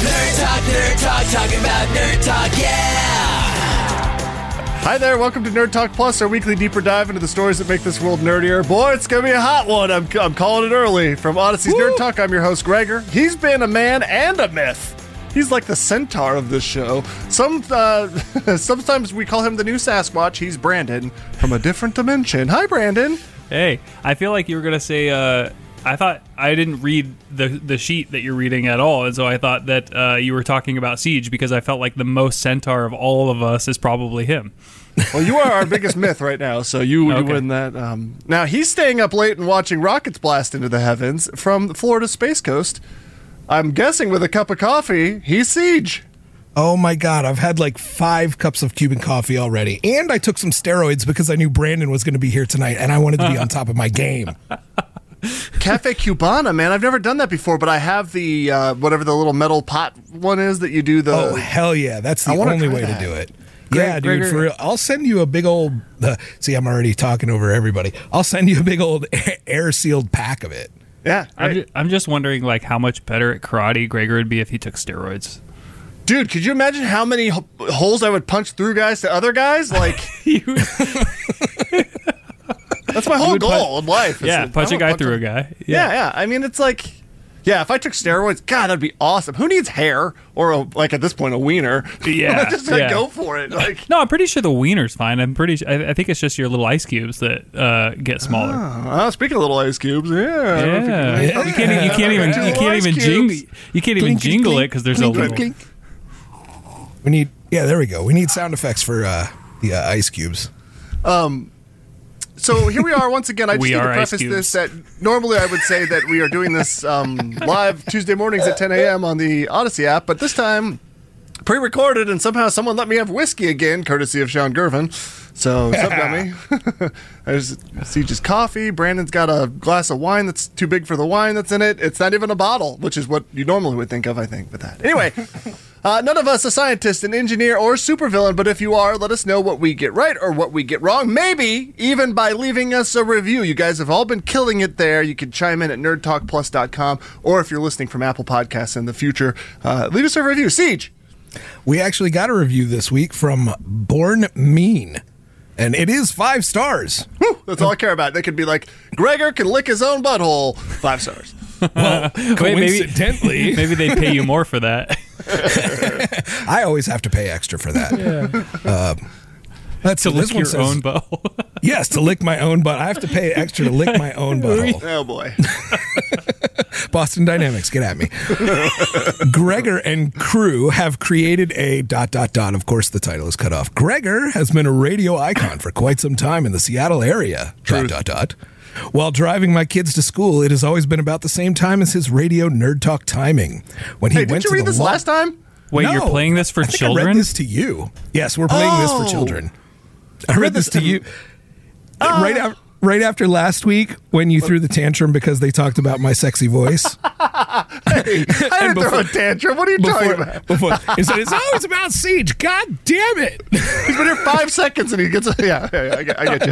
Nerd Talk, talking about Nerd Talk, yeah! Hi there, welcome to Nerd Talk Plus, our weekly deeper dive into the stories that make this world nerdier. Boy, it's gonna be a hot one. I'm calling it early. From Odyssey's Nerd Talk, I'm your host, Gregor. He's been a man and a myth. He's like the centaur of this show. Sometimes we call him the new Sasquatch. He's Brandon from a different dimension. Hi, Brandon. Hey, I feel like you were gonna say. I thought I didn't read the sheet that you're reading at all, and so I thought that you were talking about Siege because I felt like the most centaur of all of us is probably him. Well, you are our biggest myth right now, so you win that. Now, he's staying up late and watching rockets blast into the heavens from the Florida Space Coast. I'm guessing with a cup of coffee, he's Siege. Oh my God, I've had like 5 cups of Cuban coffee already. And I took some steroids because I knew Brandon was going to be here tonight and I wanted to be on top of my game. Cafe Cubana, man. I've never done that before, but I have the, whatever the little metal pot one is that you do the... Oh, hell yeah. That's the only way to do it. Yeah, dude, for real. I'll send you a big old... see, I'm already talking over everybody. I'll send you a big old air-sealed pack of it. Yeah. I'm just wondering, like, how much better at karate Gregor would be if he took steroids. Dude, could you imagine how many holes I would punch through guys to other guys? Like... That's my whole goal in life. Yeah, punch a guy through a guy. Yeah. I mean, it's like, if I took steroids, God, that'd be awesome. Who needs hair or, like, at this point, a wiener? Yeah. Just go for it. Like, no, I'm pretty sure the wiener's fine. I think it's just your little ice cubes that get smaller. Speaking of little ice cubes, yeah. You can't even jingle it because there's a little. We need, there we go. We need sound effects for the ice cubes. So here we are once again. I just need to preface this that normally I would say that we are doing this live Tuesday mornings at 10 a.m. on the Odyssey app, but this time pre-recorded, and somehow someone let me have whiskey again, courtesy of Sean Gervin. So, what's up, dummy? There's Siege's coffee. Brandon's got a glass of wine that's too big for the wine that's in it. It's not even a bottle, which is what you normally would think of, I think, with that. Anyway, none of us a scientist, an engineer, or supervillain, but if you are, let us know what we get right or what we get wrong, maybe even by leaving us a review. You guys have all been killing it there. You can chime in at nerdtalkplus.com, or if you're listening from Apple Podcasts in the future, leave us a review. Siege! We actually got a review this week from Born Mean. And it is 5 stars. Whew, that's all I care about. They could be like, Gregor can lick his own butthole. 5 stars. Well, coincidentally. Maybe they'd pay you more for that. I always have to pay extra for that. Yeah. To lick your own butthole. Yes, to lick my own butt. I have to pay extra to lick my own butthole. Oh, boy. Boston Dynamics, get at me. Gregor and crew have created a ... Of course, the title is cut off. Gregor has been a radio icon for quite some time in the Seattle area. ... While driving my kids to school, it has always been about the same time as his radio Nerd Talk timing. When he went did you to read this last time? Wait, No, you're playing this for children? I read this to you. Yes, we're playing this for children. I read this to you right after last week when you threw the tantrum because they talked about my sexy voice. Hey, I didn't throw a tantrum. What are you talking about? He said, it's always about Siege. God damn it. He's been here 5 seconds and he gets... I get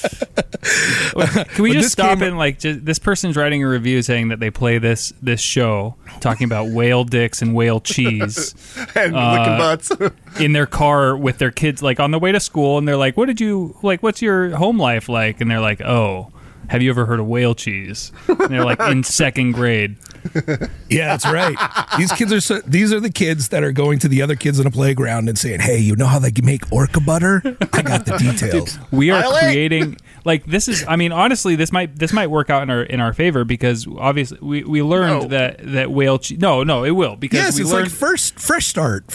you. Can we just stop and this person's writing a review saying that they play this show talking about whale dicks and whale cheese and licking butts in their car with their kids, like on the way to school, and they're like, what's your home life like? And they're like, oh, have you ever heard of whale cheese? And they're like in 2nd grade. Yeah, that's right. These are the kids that are going to the other kids on a playground and saying, hey, you know how they make orca butter? I got the details. Dude, we are creating this is, I mean, honestly, this might work out in our favor because obviously we learned that whale cheese. No, it will, because we learned, like fresh start.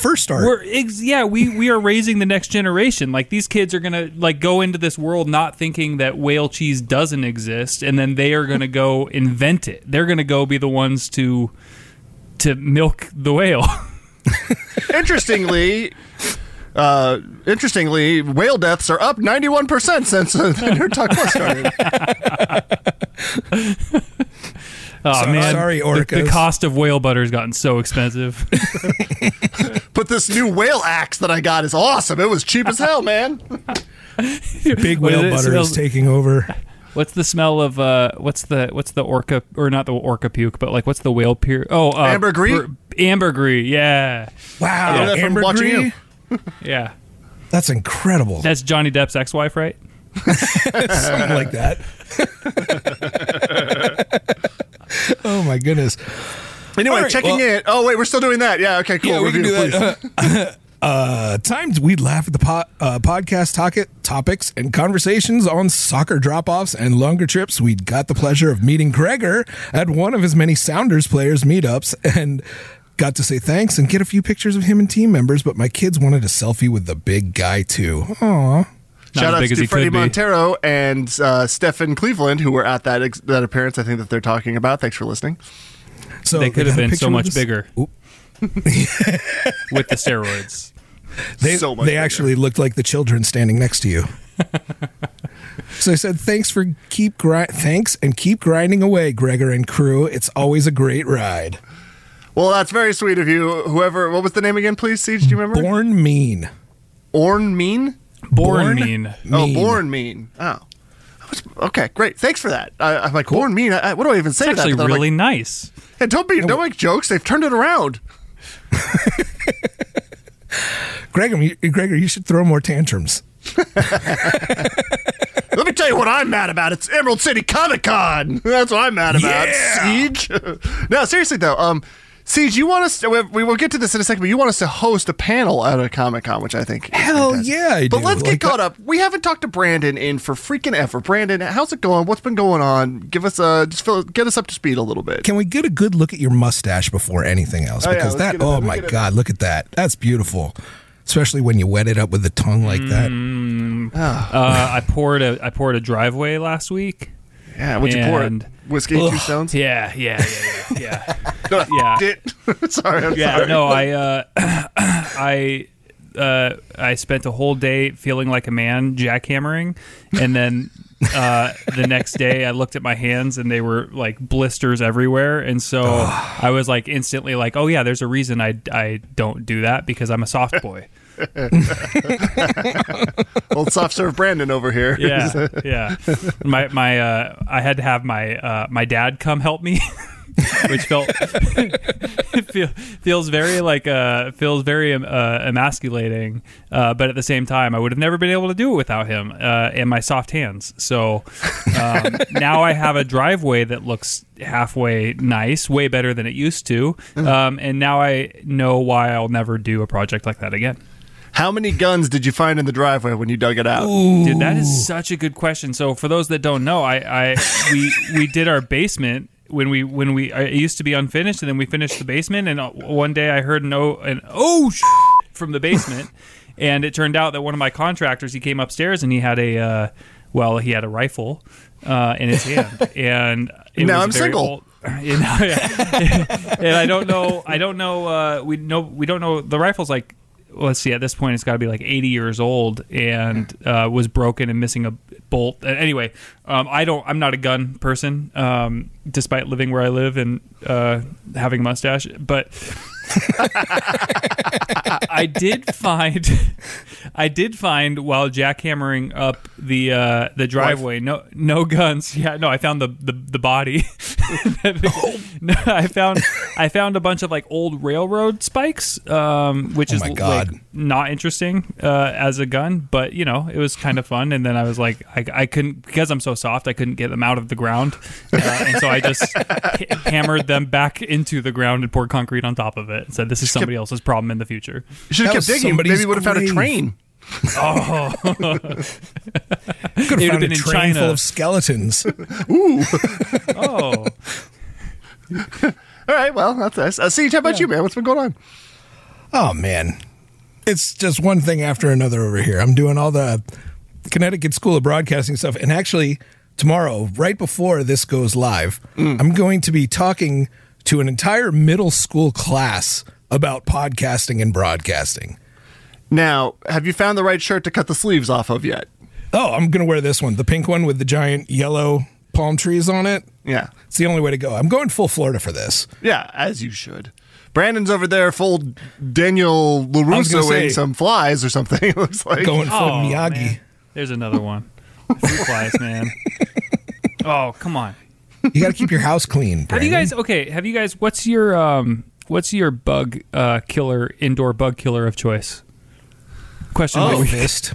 We are raising the next generation. Like, these kids are gonna go into this world not thinking that whale cheese doesn't exist, and then they are gonna go invent it. They're gonna go be the ones to milk the whale. Interestingly, whale deaths are up 91% since the Nerd Talk Plus started. Sorry, orcas. The cost of whale butter has gotten so expensive. But this new whale axe that I got is awesome. It was cheap as hell, man. Big whale butter is taking over. What's the smell of what's the orca, or not the orca puke, but what's the whale puke? Oh, ambergris. Ambergris, yeah. Wow, Yeah, from watching Ambergris. you. Yeah. That's incredible. That's Johnny Depp's ex-wife, right? Something like that. Oh my goodness. Anyway, All right, checking in. Oh wait, we're still doing that. Yeah. Okay. Cool. Yeah, we can do Review, that. Times we'd laugh at the podcast topics and conversations on soccer drop-offs and longer trips. We got the pleasure of meeting Gregor at one of his many Sounders players meetups and got to say thanks and get a few pictures of him and team members, but my kids wanted a selfie with the big guy too. Aww. Shout out to Freddie Montero and Stephen Cleveland, who were at that appearance. I think that they're talking about. Thanks for listening. So they could have been so much bigger Oop. with the steroids. They actually looked like the children standing next to you. So I said, thanks and keep grinding away, Gregor and crew. It's always a great ride. Well, that's very sweet of you. Whoever, what was the name again, please, Siege? Do you remember? Born Mean. Orn Mean? Born Mean. Oh, Born Mean. Oh. Okay, great. Thanks for that. I'm like, cool. Born Mean? What do I even say to It's that? actually really nice. Yeah, don't make jokes. They've turned it around. Gregor, you should throw more tantrums. Let me tell you what I'm mad about. It's Emerald City Comic Con. That's what I'm mad about. Yeah. Siege. No, seriously though. Siege, you want us to, we will get to this in a second, but you want us to host a panel at a Comic Con, which I think is Hell fantastic. yeah, I do. But let's get caught up. We haven't talked to Brandon in for freaking ever. Brandon, how's it going? What's been going on? Give us get us up to speed a little bit. Can we get a good look at your mustache before anything else? Because my God, look at that. That's beautiful. Especially when you wet it up with the tongue like that. I poured a driveway last week. Yeah, what'd you pour it? Whiskey, 2 stones? Yeah. No, Yeah. Sorry, I'm Yeah, sorry. no, I spent a whole day feeling like a man jackhammering, and then the next day I looked at my hands and they were like blisters everywhere, and so I was like instantly like, oh yeah, there's a reason I don't do that, because I'm a soft boy. Old soft serve Brandon over here. Yeah. I had to have my dad come help me, which feels very emasculating. But at the same time, I would have never been able to do it without him and my soft hands. So now I have a driveway that looks halfway nice, way better than it used to. And now I know why I'll never do a project like that again. How many guns did you find in the driveway when you dug it out? Dude, that is such a good question. So for those that don't know, we did our basement when we it used to be unfinished, and then we finished the basement, and one day I heard an from the basement, and it turned out that one of my contractors, he came upstairs and he had a rifle in his hand, and now I'm single. And I don't know. We don't know. The rifle's like, let's see, at this point it's got to be like 80 years old and was broken and missing a bolt. Anyway, I'm not a gun person, despite living where I live and having a mustache, but I did find while jackhammering up the driveway, no guns. Yeah, no, I found the body. No, I found a bunch of like old railroad spikes, which is like not interesting as a gun, but you know, it was kind of fun. And then I was like, I couldn't, because I'm so soft, I couldn't get them out of the ground, and so I just hammered them back into the ground and poured concrete on top of it and said, this is somebody else's problem in the future. You should have kept digging. Maybe you would have found a train. Oh, could have found a train full of skeletons. Ooh. Oh. All right, well, that's nice. See, how about you, man? What's been going on? Oh, man. It's just one thing after another over here. I'm doing all the Connecticut School of Broadcasting stuff. And actually, tomorrow, right before this goes live, I'm going to be talking to an entire middle school class about podcasting and broadcasting. Now, have you found the right shirt to cut the sleeves off of yet? Oh, I'm going to wear this one, the pink one with the giant yellow palm trees on it. Yeah. It's the only way to go. I'm going full Florida for this. Yeah, as you should. Brandon's over there full Daniel LaRusso-ing some flies or something, it looks like. Going full Miyagi. Man. There's another one. Fruit flies, man. Oh, come on. You got to keep your house clean, Brandon. Have you guys, what's your, what's your bug killer, indoor bug killer of choice? Question of the week. Fist.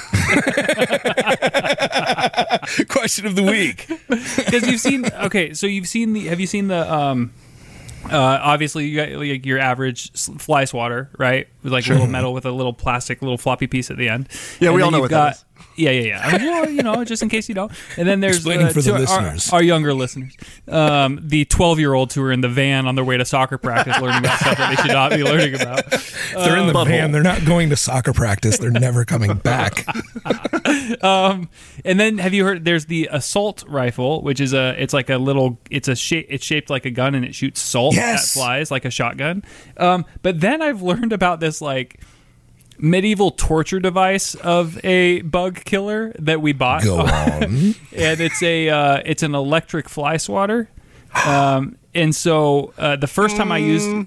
Question of the week. Because you've seen, have you seen the, obviously you got like your average fly swatter, right? With like a little metal with a little plastic, little floppy piece at the end. Yeah, and we all know what that is. Yeah. I mean, well, just in case you don't. And then there's Explaining for the listeners. Our younger listeners, the 12-year-olds who are in the van on their way to soccer practice learning about stuff that they should not be learning about. If they're in the van, they're not going to soccer practice. They're never coming back. And then have you heard? There's the assault rifle, which is it's shaped like a gun and it shoots salt at flies like a shotgun. But then I've learned about this like medieval torture device of a bug killer that we bought. Go on. And it's an electric fly swatter. And so the first time I used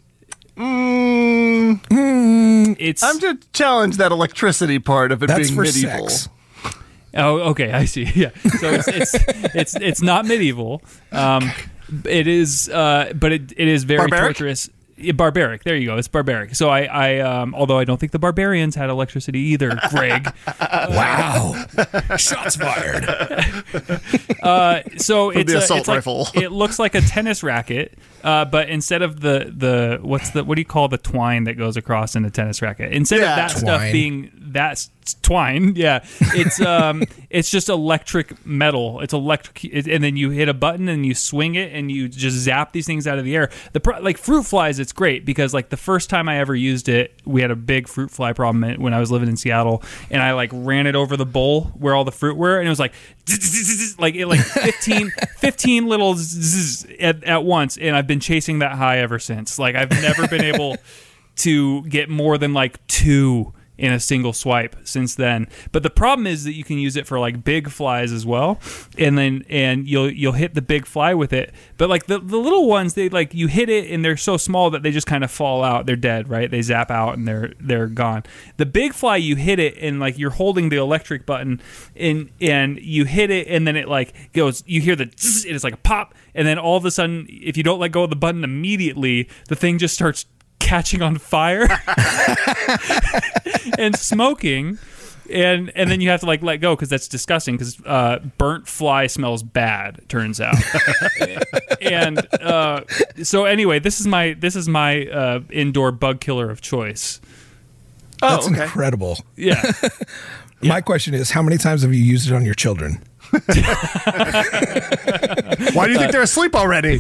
it's I'm to challenge that electricity part of it That's being for medieval. sex. Oh, okay, I see. Yeah, so it's not medieval. It is, but it is very torturous. Barbaric. There you go. It's barbaric. So I although I don't think the barbarians had electricity either, Greg. Wow. Shots fired. So From it's the assault it's like, rifle. It looks like a tennis racket, but instead of the what do you call the twine that goes across in a tennis racket? Instead of that stuff being that's twine, it's just electric metal. It's electric, and then you hit a button and you swing it and you just zap these things out of the air. Like fruit flies, it's great because like the first time I ever used it, we had a big fruit fly problem when I was living in Seattle, and I like ran it over the bowl where all the fruit were, and it was like 15 little zzz at once, and I've been chasing that high ever since. Like I've never been able to get more than like 2 in a single swipe since then. But the problem is that you can use it for like big flies as well, and you'll hit the big fly with it. But like the little ones, they like you hit it and they're so small that they just kind of fall out. They're dead, right? They zap out and they're gone. The big fly, you hit it and like you're holding the electric button and you hit it and then it like goes. You hear the zzz, and it's like a pop, and then all of a sudden, if you don't let go of the button immediately, the thing just starts catching on fire and smoking, and then you have to like let go because that's disgusting because burnt fly smells bad, turns out. And so anyway, this is my indoor bug killer of choice. That's incredible. Yeah. My question is, how many times have you used it on your children? Why do you think they're asleep already?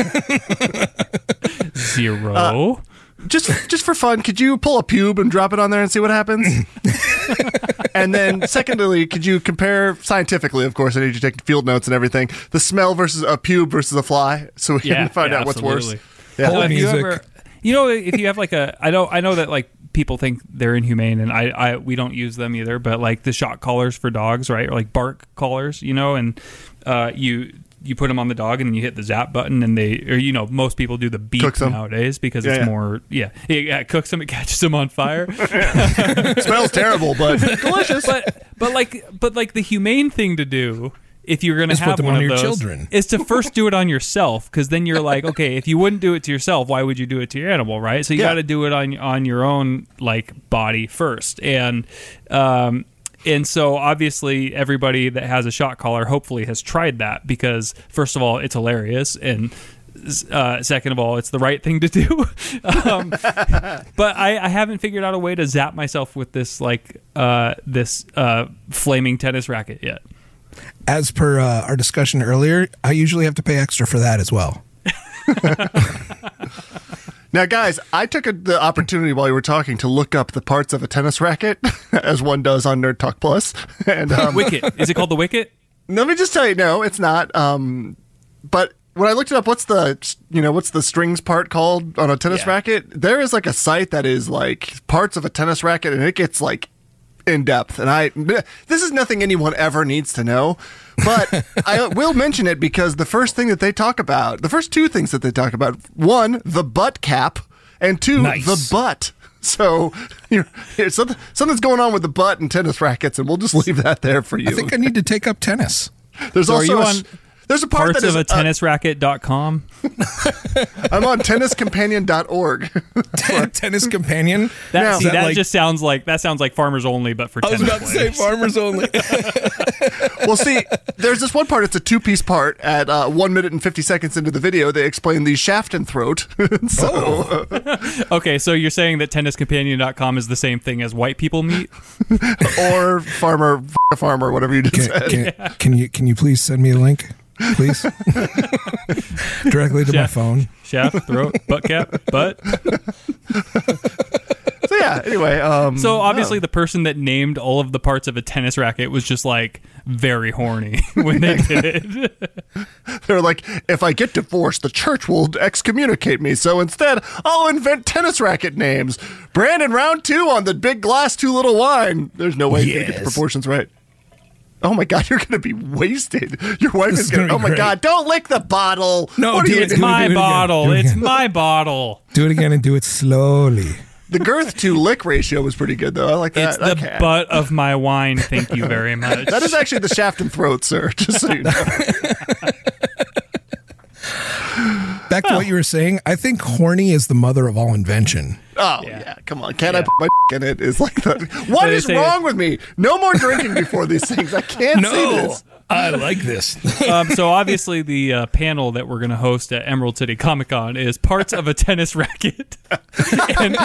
0. Just for fun, could you pull a pube and drop it on there and see what happens? And then, secondly, could you compare scientifically? Of course, I need you to take field notes and everything. The smell versus a pube versus a fly, so we can find out what's worse. Yeah. If you have like I know that like people think they're inhumane, and we don't use them either. But like the shock collars for dogs, right? Or like bark collars, and you put them on the dog and then you hit the zap button and most people do the beep nowadays because it's more it cooks them, it catches them on fire. Smells terrible, but delicious. But like the humane thing to do, if you're going to have one of those, children, is to first do it on yourself, because then you're like, okay, if you wouldn't do it to yourself, why would you do it to your animal, right? So you got to do it on your own like body first, and so obviously everybody that has a shock collar hopefully has tried that, because first of all, it's hilarious, and second of all, it's the right thing to do. But I haven't figured out a way to zap myself with this flaming tennis racket yet. As per our discussion earlier, I usually have to pay extra for that as well. Now, guys, I took the opportunity while you were talking to look up the parts of a tennis racket, as one does on Nerd Talk Plus. And Wicket. Is it called the Wicket? Let me just tell you, no, it's not. But when I looked it up, what's the strings part called on a tennis racket? There is like a site that is like parts of a tennis racket, and it gets like in depth. And this is nothing anyone ever needs to know, but I will mention it because the first two things that they talk about, one, the butt cap, and two, the butt. So something's going on with the butt and tennis rackets, and we'll just leave that there for you. I think I need to take up tennis. There's also There's a part Parts that is of a tennisracket.com. I'm on tenniscompanion.org. Tennis Companion. That just sounds like Farmers Only, but for tennis I was about to say Farmers Only. Well, see, there's this one part. It's a 2-piece part. At 1 minute and 50 seconds into the video, they explain the shaft and throat. Okay, so you're saying that tenniscompanion.com is the same thing as white people meet? Or farmer, whatever you just said. Can you please send me a link, please? Directly to my phone. Shaft, throat, butt cap, butt. So yeah, anyway. So obviously the person that named all of the parts of a tennis racket was just like very horny when they did it. They're like, if I get divorced, the church will excommunicate me. So instead, I'll invent tennis racket names. Brandon, round 2 on the big glass, too little wine. There's no way you can get the proportions right. Oh my God, you're going to be wasted. Your wife is going to, oh my God, don't lick the bottle. No, it's my bottle. It's my bottle. Do it again and do it slowly. The girth to lick ratio was pretty good, though. I like that. It's the butt of my wine. Thank you very much. That is actually the shaft and throat, sir, just so you know. Back to what you were saying, I think horny is the mother of all invention. Oh, yeah. Come on. Can't I put my in it? Is like what is wrong with me? No more drinking before these things. I can't say this. I like this. So obviously the panel that we're going to host at Emerald City Comic Con is parts of a tennis racket and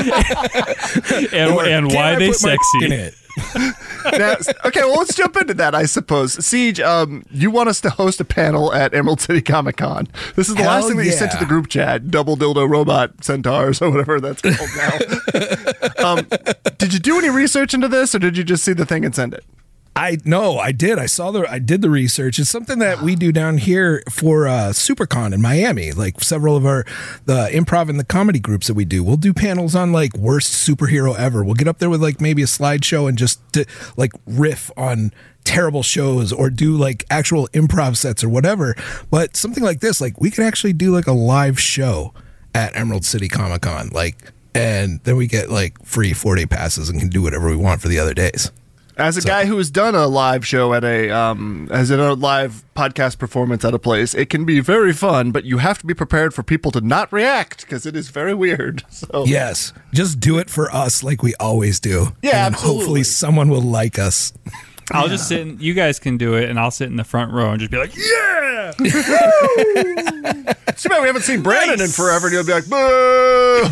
why they sexy. In it. Now, okay, well, let's jump into that, I suppose. Siege, you want us to host a panel at Emerald City Comic Con. This is the last thing that you sent to the group chat, double dildo robot centaurs or whatever that's called now. Did you do any research into this, or did you just see the thing and send it? I did. I did the research. It's something that we do down here for SuperCon in Miami. Like several of the improv and the comedy groups that we do. We'll do panels on like worst superhero ever. We'll get up there with like maybe a slideshow and just like riff on terrible shows or do like actual improv sets or whatever. But something like this, like we could actually do like a live show at Emerald City Comic Con, and then we get like free 4-day passes and can do whatever we want for the other days. As a guy who has done a live show at as in a live podcast performance at a place, it can be very fun, but you have to be prepared for people to not react because it is very weird. So yes, just do it for us like we always do. Yeah, and absolutely. Hopefully someone will like us. I'll just sit you guys can do it, and I'll sit in the front row and just be like, yeah! Too bad we haven't seen Brandon in forever, and you'll be like, boo!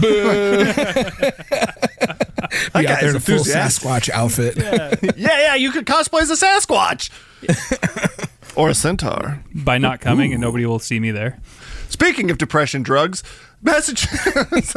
Be out there in a full Sasquatch outfit. Yeah, you could cosplay as a Sasquatch. Or a centaur. By not coming, and nobody will see me there. Speaking of depression drugs, Massachusetts...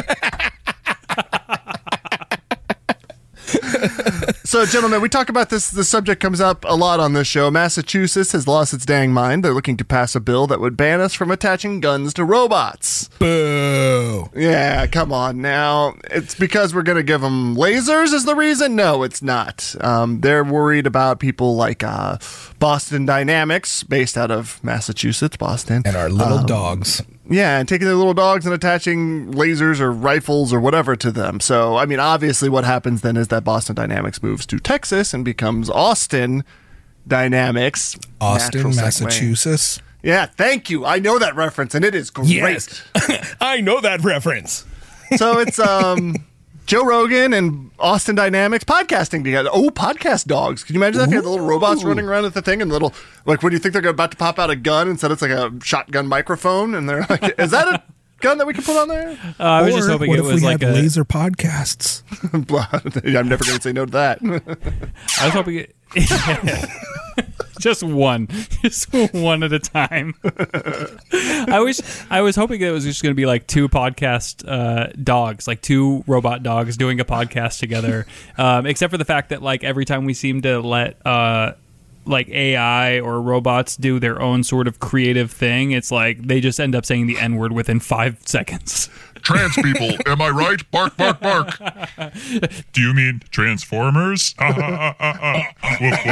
So, gentlemen, we talk about this. The subject comes up a lot on this show. Massachusetts has lost its dang mind. They're looking to pass a bill that would ban us from attaching guns to robots. Boo. Yeah, come on now. It's because we're going to give them lasers is the reason? No, it's not. They're worried about people like Boston Dynamics, based out of Massachusetts, Boston. And our little dogs. Yeah, and taking their little dogs and attaching lasers or rifles or whatever to them. So, I mean, obviously what happens then is that Boston Dynamics moves to Texas and becomes Austin Dynamics. Austin, Massachusetts. Yeah, thank you. I know that reference, and it is great. Yes. I know that reference. So it's Joe Rogan and Austin Dynamics podcasting together. Oh, podcast dogs. Can you imagine that? If you had the little robots running around at the thing and little, like, what do you think they're about to pop out a gun instead it's like a shotgun microphone? And they're like, is that a gun that we can put on there? I was just hoping what it if was we like had laser podcasts. I'm never going to say no to that. I was hoping just one at a time. I was hoping it was just going to be like two podcast dogs, like two robot dogs doing a podcast together. Except for the fact that like every time we seem to let like AI or robots do their own sort of creative thing, it's like they just end up saying the N-word within 5 seconds. Trans people, am I right? Bark, bark, bark. Do you mean Transformers? Woof,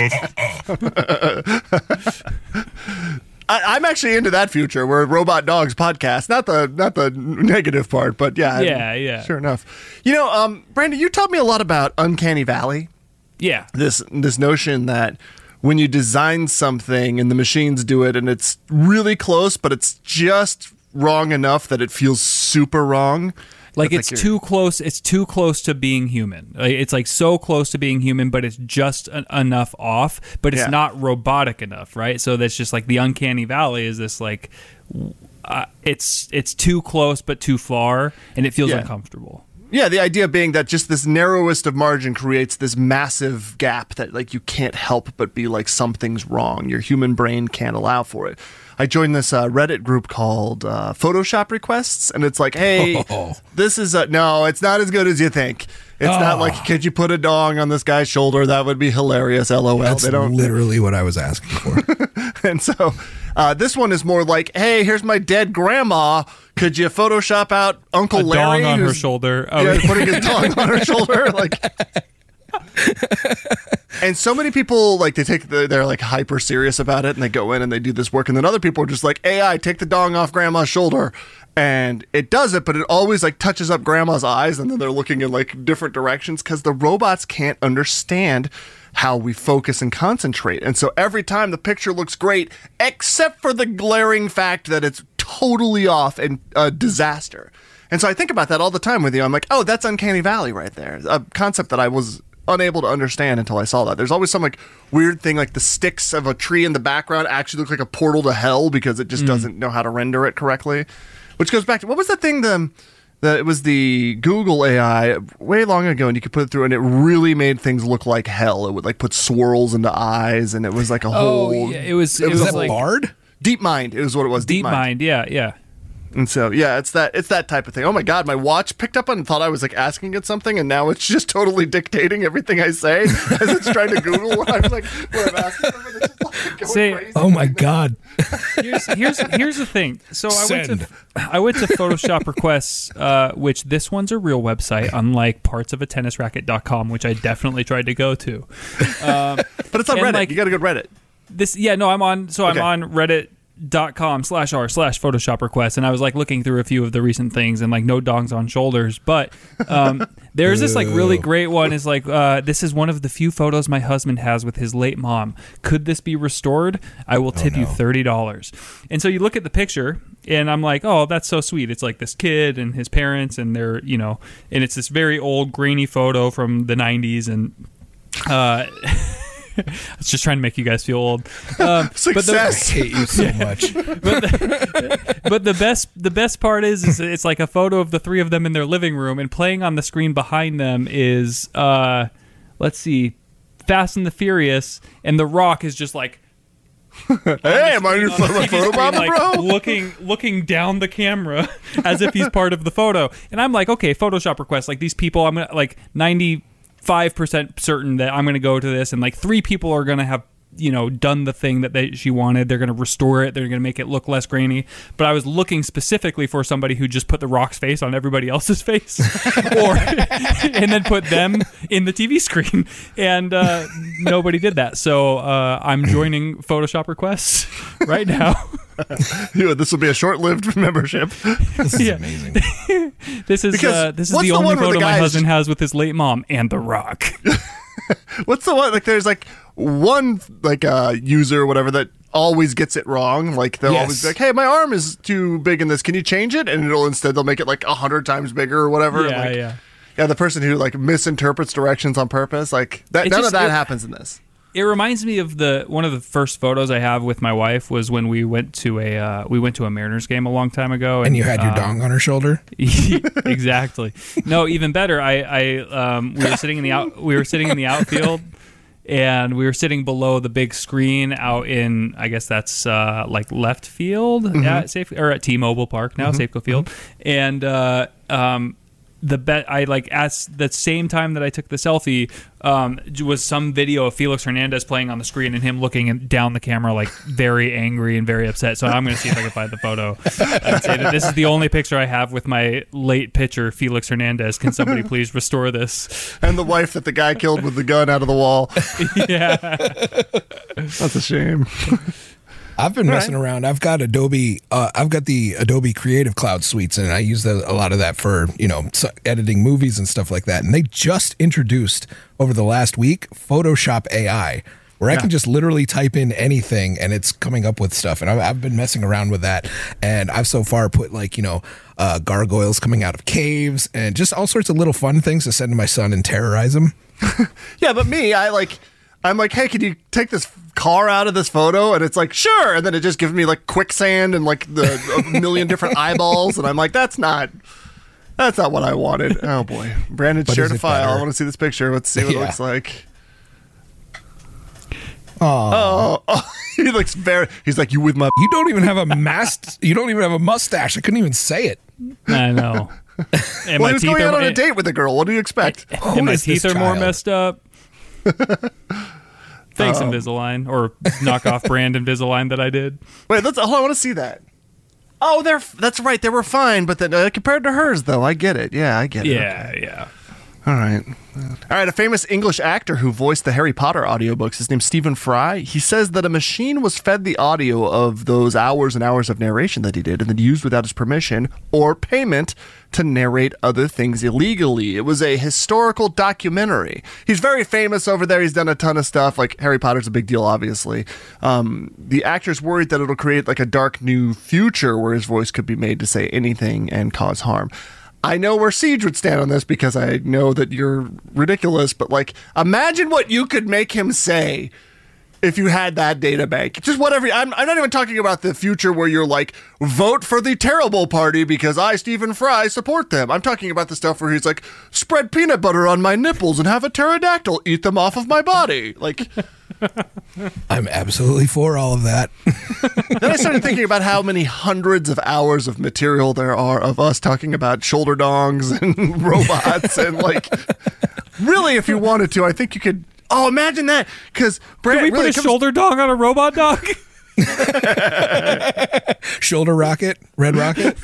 woof. I'm actually into that future where robot dogs podcast. Not the negative part, but yeah. Sure enough. You know, Brandon, you taught me a lot about Uncanny Valley. Yeah. This notion that when you design something and the machines do it and it's really close, but it's just wrong enough that it feels super wrong. Like it's too close. It's too close to being human. It's like so close to being human, but it's just enough off. But it's not robotic enough, right? So that's just like the uncanny valley. Is this like it's too close but too far, and it feels uncomfortable. Yeah, the idea being that just this narrowest of margin creates this massive gap that like you can't help but be like something's wrong. Your human brain can't allow for it. I joined this Reddit group called Photoshop Requests, and it's like, hey, this is no, it's not as good as you think. It's not like, could you put a dong on this guy's shoulder? That would be hilarious. LOL. That's literally what I was asking for. And so this one is more like, hey, here's my dead grandma. Could you Photoshop out Uncle Larry? Dong on her shoulder. Oh, yeah, putting his dong on her shoulder. Like. And so many people like they're like hyper serious about it, and they go in and they do this work, and then other people are just like, AI, take the dong off grandma's shoulder, and it does it, but it always like touches up grandma's eyes, and then they're looking in like different directions because the robots can't understand how we focus and concentrate. And so every time the picture looks great, except for the glaring fact that it's totally off and a disaster. And so I think about that all the time with you. I'm like, oh, that's Uncanny Valley right there. A concept that I was unable to understand until I saw that. There's always some like weird thing, like the sticks of a tree in the background actually look like a portal to hell because it just doesn't know how to render it correctly. Which goes back to, what was the thing, it was the Google AI way long ago, and you could put it through, and it really made things look like hell. It would like put swirls into eyes, and it was like a whole... Oh, yeah, it was like Bard? DeepMind, it was what it was. DeepMind, yeah. And so, yeah, it's that type of thing. Oh my God, my watch picked up on and thought I was like asking it something, and now it's just totally dictating everything I say as it's trying to Google what I'm like, what I'm asking them, and it's just like going crazy. Oh my God. Here's the thing. So I went to Photoshop Requests, which this one's a real website, unlike partsofitennisracket.com, which I definitely tried to go to. But it's on Reddit. Like, you got to go to Reddit. I'm on Reddit.com/r/Photoshop requests, and I was like looking through a few of the recent things, and like no dongs on shoulders, but there's this like really great one is like this is one of the few photos my husband has with his late mom. Could this be restored? I will tip you $30. And so you look at the picture, and I'm like, oh, that's so sweet. It's like this kid and his parents, and they're, and it's this very old grainy photo from the 90s, and I was just trying to make you guys feel old. Success. I hate you so much. But the best part is it's like a photo of the three of them in their living room, and playing on the screen behind them is let's see, Fast and the Furious, and The Rock is just like, hey, am I in my photo bomb, like, bro? looking down the camera as if he's part of the photo. And I'm like, okay, Photoshop requests, like these people, I'm gonna like 95% certain that I'm going to go to this, and like 3 people are going to have done the thing that she wanted. They're going to restore it. They're going to make it look less grainy. But I was looking specifically for somebody who just put The Rock's face on everybody else's face, and then put them in the TV screen. And nobody did that. So I'm joining Photoshop Requests right now. This will be a short-lived membership. This is amazing. This is the only photo my husband has with his late mom and The Rock. What's the one? Like, there's like one like user or whatever that always gets it wrong. Like they'll always be like, "Hey, my arm is too big in this. Can you change it?" And they'll make it like 100 times bigger or whatever. Yeah. The person who like misinterprets directions on purpose, like that. None of that happens in this. It reminds me of one of the first photos I have with my wife was when we went to a Mariners game a long time ago, and you had your dong on her shoulder. Exactly. No, even better. We were sitting in the outfield, and we were sitting below the big screen out in, I guess that's like left field at T-Mobile Park now, Safeco Field, and at the same time that I took the selfie was some video of Felix Hernandez playing on the screen and him looking down the camera like very angry and very upset. So I'm going to see if I can find the photo and say that this is the only picture I have with my late pitcher Felix Hernandez. Can somebody please restore this? And the wife that the guy killed with the gun out of the wall. Yeah, that's a shame. I've been messing around. I've got Adobe. I've got the Adobe Creative Cloud suites, and I use a lot of that for editing movies and stuff like that. And they just introduced over the last week Photoshop AI, where I can just literally type in anything and it's coming up with stuff. And I've been messing around with that. And I've so far put gargoyles coming out of caves and just all sorts of little fun things to send to my son and terrorize him. Yeah, but me, I'm like, hey, can you take this car out of this photo? And it's like, sure. And then it just gives me like quicksand and like a million different eyeballs. And I'm like, that's not what I wanted. Oh boy. Brandon shared a file. I want to see this picture. Let's see what it looks like. Oh, he looks he's like, you with my... You don't even have a mustache. I couldn't even say it. I know. And well, he was going out on a date with a girl. What do you expect? And my teeth are more messed up. Thanks, Invisalign, or knockoff brand Invisalign that I did. Wait, hold on, I want to see that. Oh, that's right. They were fine, but then compared to hers, though, I get it. Yeah, I get it. Yeah, okay. Yeah. All right. A famous English actor who voiced the Harry Potter audiobooks, his name's Stephen Fry. He says that a machine was fed the audio of those hours and hours of narration that he did and then used without his permission or payment to narrate other things illegally. It was a historical documentary. He's very famous over there. He's done a ton of stuff. Like, Harry Potter's a big deal, obviously. The actor's worried that it'll create like a dark new future where his voice could be made to say anything and cause harm. I know where Siege would stand on this because I know that you're ridiculous, but like, imagine what you could make him say if you had that data bank. Just whatever. I'm not even talking about the future where you're like, vote for the terrible party because I, Stephen Fry, support them. I'm talking about the stuff where he's like, spread peanut butter on my nipples and have a pterodactyl eat them off of my body. Like... I'm absolutely for all of that. Then I started thinking about how many hundreds of hours of material there are of us talking about shoulder dongs and robots and like, really, if you wanted to, I think you could. Oh, imagine that! Because can we put a shoulder dong on a robot dog? Shoulder rocket, red rocket.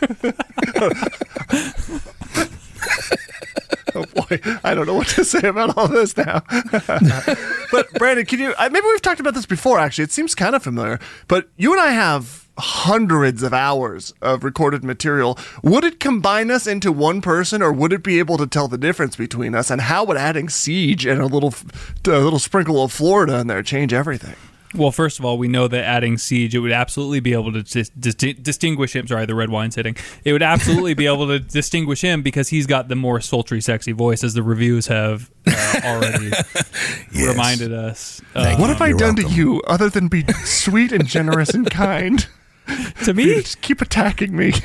Oh boy, I don't know what to say about all this now. But Brandon, can you? Maybe we've talked about this before. Actually, it seems kind of familiar. But you and I have hundreds of hours of recorded material. Would it combine us into one person, or would it be able to tell the difference between us? And how would adding Siege and a little sprinkle of Florida in there change everything? Well, first of all, we know that adding Siege, it would absolutely be able to distinguish him. Sorry, the red wine's hitting. It would absolutely be able to distinguish him because he's got the more sultry, sexy voice, as the reviews have already reminded us. What have I done to you other than be sweet and generous and kind? To me? You just keep attacking me.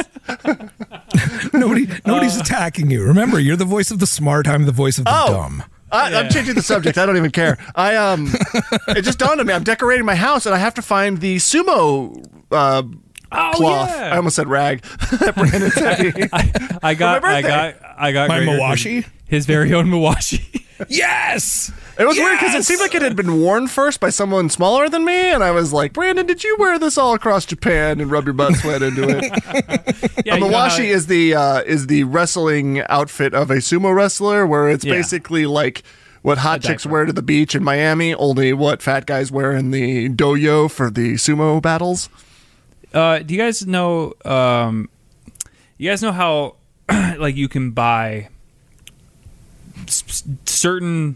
Nobody's attacking you. Remember, you're the voice of the smart. I'm the voice of the dumb. I'm changing the subject. I don't even care. It just dawned on me. I'm decorating my house, and I have to find the sumo cloth. Yeah. I almost said rag. Brandon said I got my Mawashi. His very own Mawashi. Yes. It was weird because it seemed like it had been worn first by someone smaller than me, and I was like, Brandon, did you wear this all across Japan and rub your butt sweat into it? Yeah, a Mawashi is the wrestling outfit of a sumo wrestler, where it's basically like what hot chicks wear to the beach in Miami, only what fat guys wear in the dojo for the sumo battles. Do you guys know? You guys know how like you can buy certain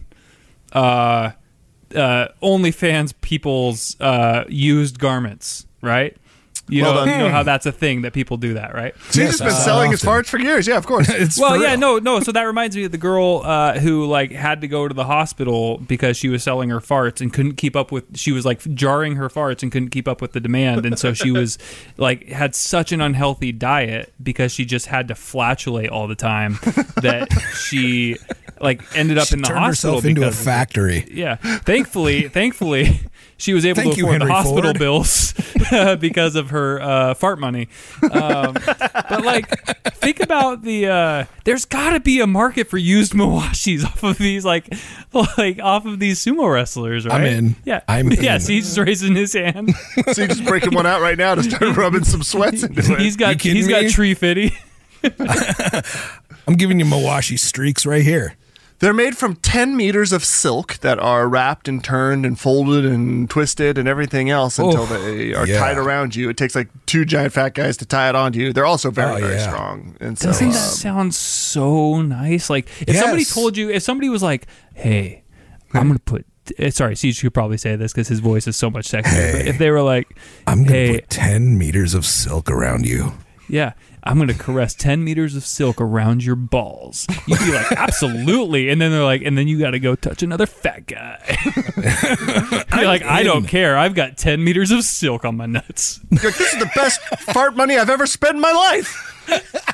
OnlyFans people's used garments, right? You know how that's a thing that people do that, right? He's just been selling his farts for years. Yeah, of course. No. So that reminds me of the girl who like had to go to the hospital because she was selling her farts and couldn't keep up with. She was like jarring her farts and couldn't keep up with the demand, and so she was like had such an unhealthy diet because she just had to flatulate all the time that she like ended up in the turned hospital herself into a factory. Yeah, thankfully. She was able to afford the hospital Ford. Bills because of her fart money. But like, think about the. There's got to be a market for used Mawashis off of these, like off of these sumo wrestlers, right? I'm in. Yeah, I'm in. Yes, he's just raising his hand. So he's just breaking one out right now to start rubbing some sweats into it. He's got tree fitty. I'm giving you Mawashi streaks right here. They're made from 10 meters of silk that are wrapped and turned and folded and twisted and everything else until they are tied around you. It takes like two giant fat guys to tie it onto you. They're also very strong. And so, doesn't that sound so nice? Like if somebody told you, if somebody was like, "Hey, I'm gonna put sorry, Siege could probably say this because his voice is so much sexier. But if they were like, I'm going to put 10 meters of silk around you. Yeah, I'm going to caress 10 meters of silk around your balls. You'd be like, absolutely. And then they're like, and then you got to go touch another fat guy. You're like, I don't care. I've got 10 meters of silk on my nuts. You're like, this is the best fart money I've ever spent in my life.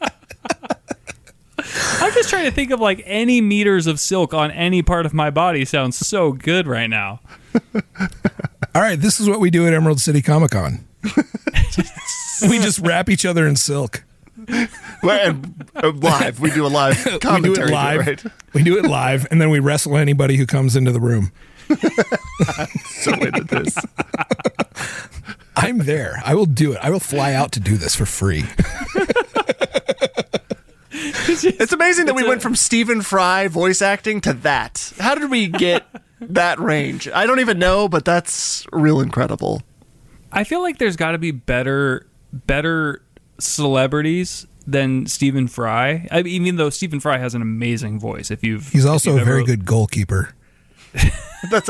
I'm just trying to think of like any meters of silk on any part of my body sounds so good right now. All right, this is what we do at Emerald City Comic Con. We just wrap each other in silk. And, live. We do a live commentary. We do it live. Right? We do it live, and then we wrestle anybody who comes into the room. So into this. I'm there. I will do it. I will fly out to do this for free. It's amazing that we went from Stephen Fry voice acting to that. How did we get that range? I don't even know, but that's real incredible. I feel like there's got to be better celebrities than Stephen Fry. I mean, even though Stephen Fry has an amazing voice. He's also a very good goalkeeper. That's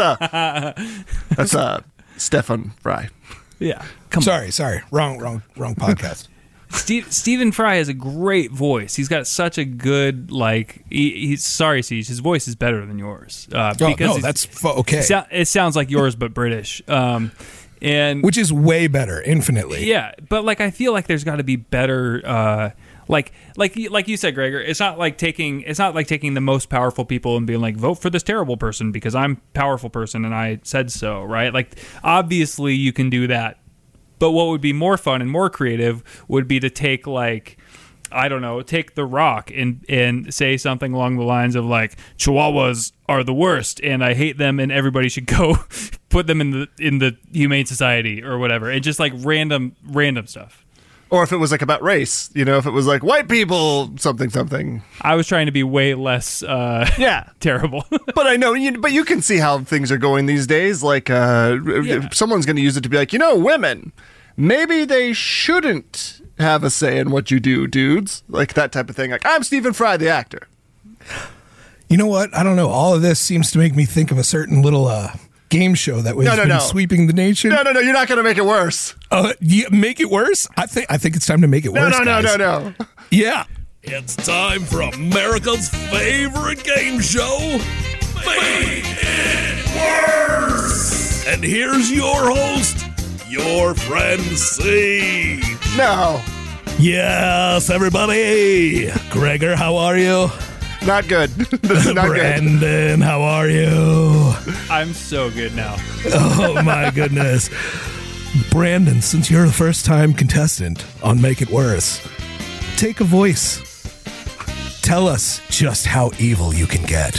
Stefan Fry. Yeah. Sorry. Wrong podcast. Stephen Fry has a great voice. He's got such a good, like, he's sorry, Siege, his voice is better than yours. That's okay. It sounds like yours, but British. And which is way better, infinitely. Yeah, but like I feel like there's got to be better, like you said, Gregor. It's not like taking the most powerful people and being like, vote for this terrible person because I'm a powerful person and I said so, right? Like, obviously you can do that. But what would be more fun and more creative would be to take, like, I don't know, take The Rock and say something along the lines of, like, Chihuahuas are the worst and I hate them and everybody should go put them in the Humane Society or whatever. And just like random stuff. Or if it was like about race, if it was like white people, something. I was trying to be way less terrible. But I know, but you can see how things are going these days. Like, someone's going to use it to be like, women, maybe they shouldn't have a say in what you do, dudes. Like that type of thing. Like, I'm Stephen Fry, the actor. You know what? I don't know. All of this seems to make me think of a certain little game show that was sweeping the nation. No. You're not going to make it worse. Make it worse? I think it's time to make it worse. No. Yeah. It's time for America's favorite game show, Make It Worse. And here's your host, your friend Siege. No. Yes, everybody. Gregor, how are you? Not good. This is not Brandon, good. How are you? I'm so good now. Oh, my goodness. Brandon, since you're the first-time contestant on Make It Worse, take a voice. Tell us just how evil you can get.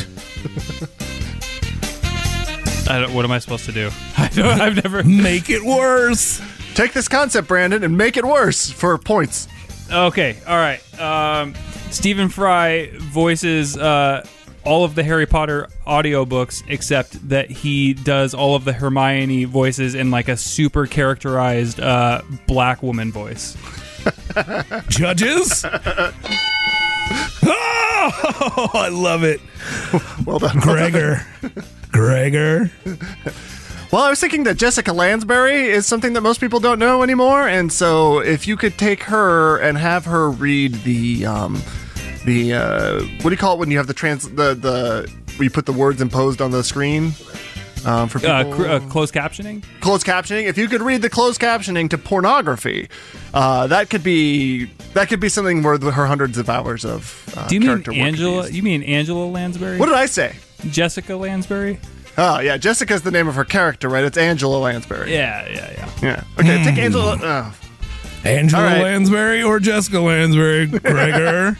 What am I supposed to do? I've never... Make it worse. Take this concept, Brandon, and make it worse for points. Okay, all right. Stephen Fry voices all of the Harry Potter audiobooks except that he does all of the Hermione voices in like a super characterized black woman voice. Judges? Oh, I love it. Well done. Gregor. Well, I was thinking that Jessica Lansbury is something that most people don't know anymore, and so if you could take her and have her read the what do you call it when you have where you put the words imposed on the screen for people? Closed captioning? Closed captioning. If you could read the closed captioning to pornography, that could be something worth her hundreds of hours of Do you mean character Angela? work. You mean Angela Lansbury? What did I say? Jessica Lansbury? Oh, yeah. Jessica's the name of her character, right? It's Angela Lansbury. Yeah. Yeah. Okay, take Angela. Angela right. Lansbury or Jessica Lansbury, Gregor?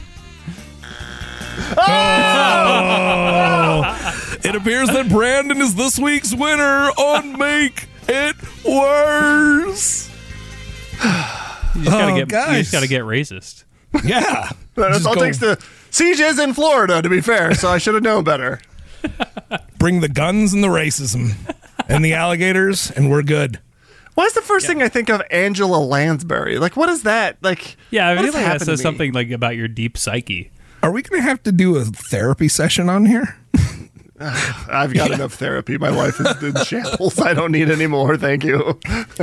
Oh! It appears that Brandon is this week's winner on Make It Worse. You just got to get racist. Yeah. That's all thanks to Siege is in Florida, to be fair, so I should have known better. Bring the guns and the racism and the alligators, and we're good. Why is the first thing I think of Angela Lansbury? Like, what is that? Like, Yeah, I what feel has like that happened says to me? something like about your deep psyche. Are we going to have to do a therapy session on here? I've got enough therapy. My life is in shambles. I don't need any more. Thank you.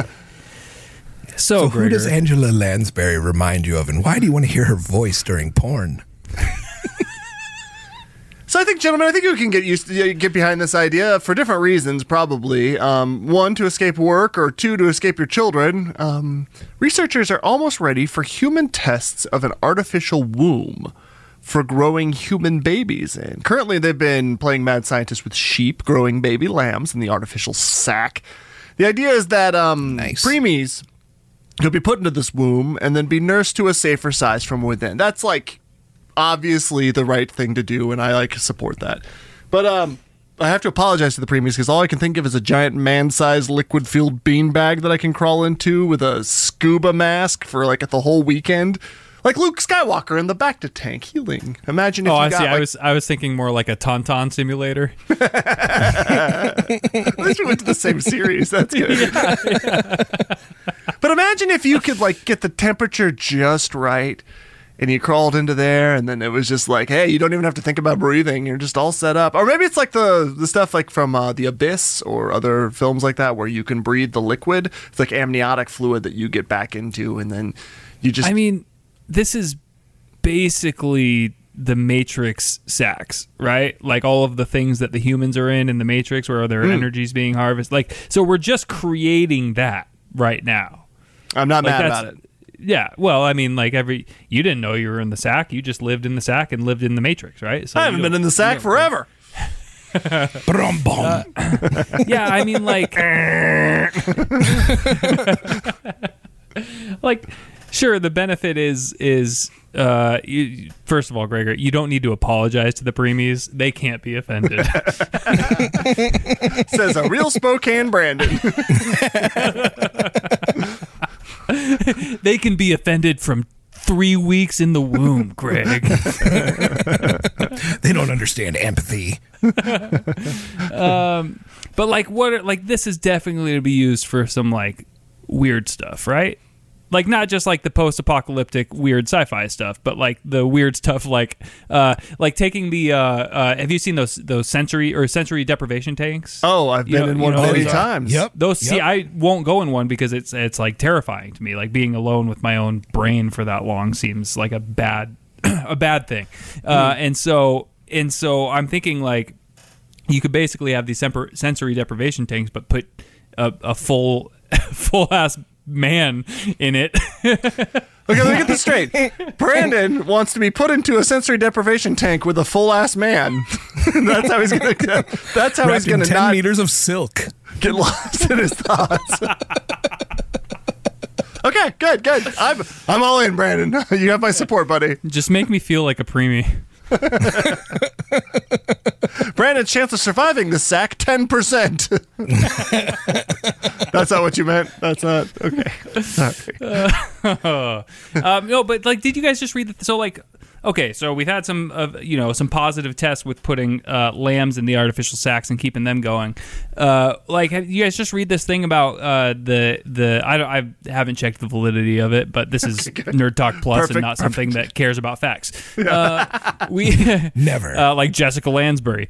So who does Angela Lansbury remind you of, and why do you want to hear her voice during porn? So I think, gentlemen, you can get behind this idea for different reasons, probably. One, to escape work, or two, to escape your children. Researchers are almost ready for human tests of an artificial womb for growing human babies in. Currently, they've been playing mad scientists with sheep growing baby lambs in the artificial sack. The idea is that preemies could be put into this womb and then be nursed to a safer size from within. That's obviously the right thing to do, and I support that. But I have to apologize to the preemies because all I can think of is a giant man-sized liquid-fueled beanbag that I can crawl into with a scuba mask for the whole weekend. Like Luke Skywalker in the Bacta tank healing. Imagine if you got... I was thinking more like a Tauntaun simulator. At least we went to the same series. That's good. Yeah. But imagine if you could get the temperature just right, and you crawled into there, and then it was just hey, you don't even have to think about breathing. You're just all set up. Or maybe it's the stuff from The Abyss or other films like that where you can breathe the liquid. It's like amniotic fluid that you get back into, and then you just... This is basically the Matrix sacks, right? All of the things that the humans are in the Matrix where their energy's being harvested. So we're just creating that right now. I'm not mad about it. Yeah, well, you didn't know you were in the sack. You just lived in the sack and lived in the Matrix, right? So I haven't been in the sack forever. Yeah, sure, the benefit is first of all, Gregor, you don't need to apologize to the preemies. They can't be offended. Says a real Spokane Brandon. They can be offended from 3 weeks in the womb, Greg. They don't understand empathy. But this is definitely to be used for some weird stuff, right? Not just the post-apocalyptic weird sci-fi stuff, but the weird stuff taking the have you seen those sensory deprivation tanks? Oh, I've been in one many times. Yep. See, I won't go in one because it's terrifying to me. Being alone with my own brain for that long seems like a bad thing. And so I'm thinking you could basically have these sensory deprivation tanks, but put a full ass man in it. Okay, let me get this straight. Brandon wants to be put into a sensory deprivation tank with a full ass man. That's how he's gonna. That's how Wrapped he's gonna in 10 not meters of silk. Get lost in his thoughts. Okay, good. I'm all in, Brandon. You have my support, buddy. Just make me feel like a preemie. Brandon's chance of surviving the sack 10%. That's not what you meant. That's not okay. No, but did you guys just read that? So okay, so we've had some positive tests with putting lambs in the artificial sacks and keeping them going. Have you guys just read this thing about I haven't checked the validity of it, but this is Nerd Talk Plus and not something that cares about facts. We never like Jessica Lansbury.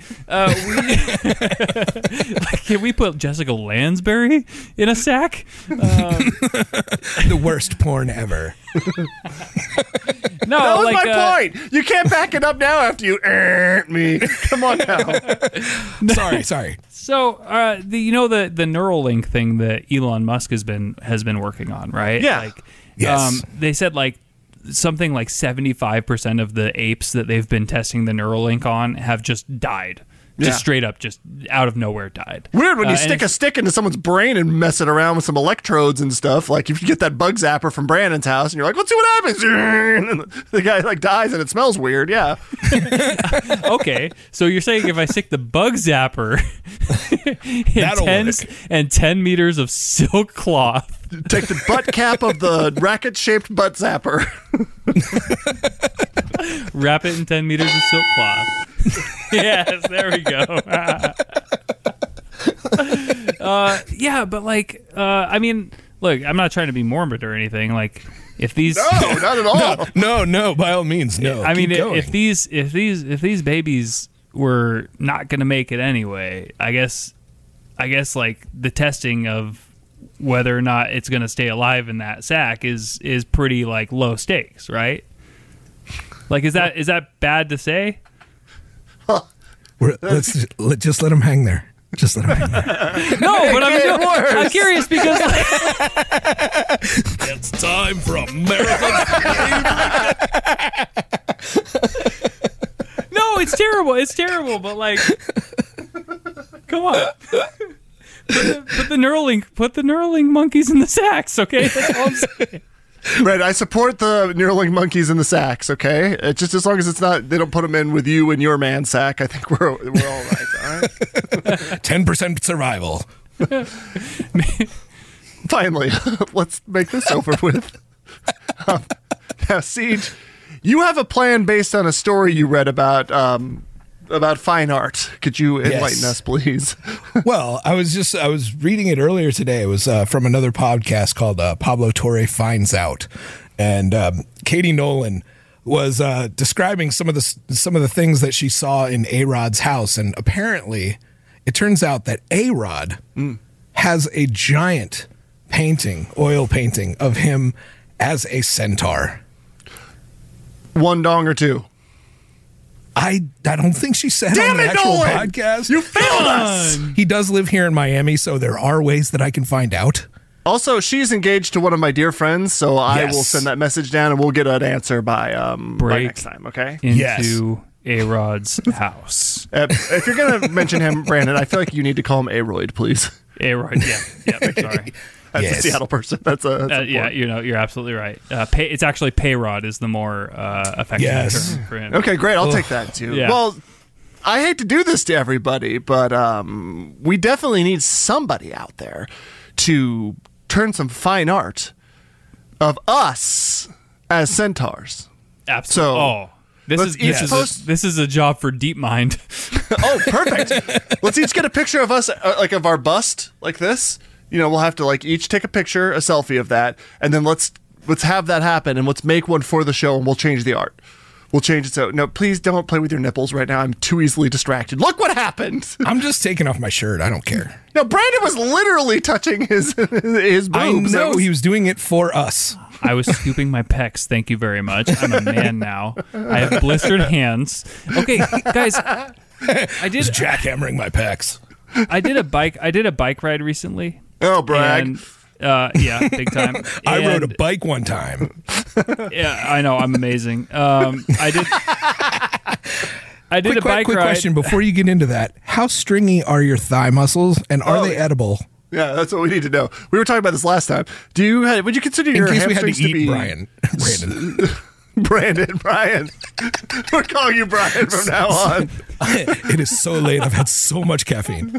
Can we put Jessica Lansbury in a sack? The worst porn ever. No, that was my point. You can't back it up now after you me. Come on now. Sorry. So, the Neuralink thing that Elon Musk has been working on, right? Yeah. Yes. They said something 75% of the apes that they've been testing the Neuralink on have just died. Just straight up, just out of nowhere died. Weird when you stick a stick into someone's brain and mess it around with some electrodes and stuff. If you get that bug zapper from Brandon's house and you're like, let's see what happens. And the guy dies and it smells weird. Yeah. Okay. So you're saying if I stick the bug zapper in 10 meters of silk cloth. Take the butt cap of the racket-shaped butt zapper. Wrap it in 10 meters of silk cloth. Yes, there we go. But look, I'm not trying to be morbid or anything. If these no, not at all. No, by all means, no. I mean, if these babies we're not going to make it anyway. I guess like the testing of whether or not it's going to stay alive in that sack is pretty like low stakes, right? Like, is that bad to say? Let's just let him hang there. Just let him hang there. No, but I'm curious because It's time for America's favorite. no, it's terrible. It's terrible. But like, come on, put the Neuralink monkeys in the sacks. Okay, that's all I'm saying. Right, I support the Neuralink monkeys in the sacks, okay? Just as long as it's not, they don't put them in with you and your man sack, I think we're all right, all right? 10% survival. Finally, let's make this over with. Now, Siege, you have a plan based on a story you read about fine art. Could you enlighten us, please? Well, I was reading it earlier today. It was from another podcast called Pablo Torre Finds Out, and Katie Nolan was describing some of the things that she saw in A-Rod's house, and apparently, it turns out that A-Rod has a giant oil painting of him as a centaur. One dong or two? I don't think she said on the actual podcast. You failed us! He does live here in Miami, so there are ways that I can find out. Also, she's engaged to one of my dear friends, so I will send that message down and we'll get an answer by next time, okay? Into A-Rod's house. If you're going to mention him, Brandon, I feel like you need to call him A-Royd, please. A-Rod, yeah, sorry. That's a Seattle person. That's yeah, you're absolutely right. It's actually Payrod is the more affectionate term for him. Okay, great. I'll take that too. Yeah. Well, I hate to do this to everybody, but we definitely need somebody out there to turn some fine art of us as centaurs. Absolutely. This is a job for DeepMind. Oh, perfect. Let's each get a picture of us, like of our bust, like this. You know, we'll have to like each take a picture, a selfie of that, and then let's have that happen, and let's make one for the show, and we'll change the art. We'll change it so. No, please don't play with your nipples right now. I'm too easily distracted. Look what happened. I'm just taking off my shirt. I don't care. No, Brandon was literally touching his boobs. I know he was doing it for us. I was scooping my pecs. Thank you very much. I'm a man now. I have blistered hands. Okay, guys, I did jackhammering my pecs. I did a bike ride recently. Oh, brag. And, yeah, big time. I rode a bike one time. Yeah, I know. I'm amazing. I did a bike ride. Quick question before you get into that. How stringy are your thigh muscles, and are they edible? Yeah, that's what we need to know. We were talking about this last time. Would you consider your hamstrings to be... Brandon. Brian. We're calling you Brian from now on. It is so late. I've had so much caffeine.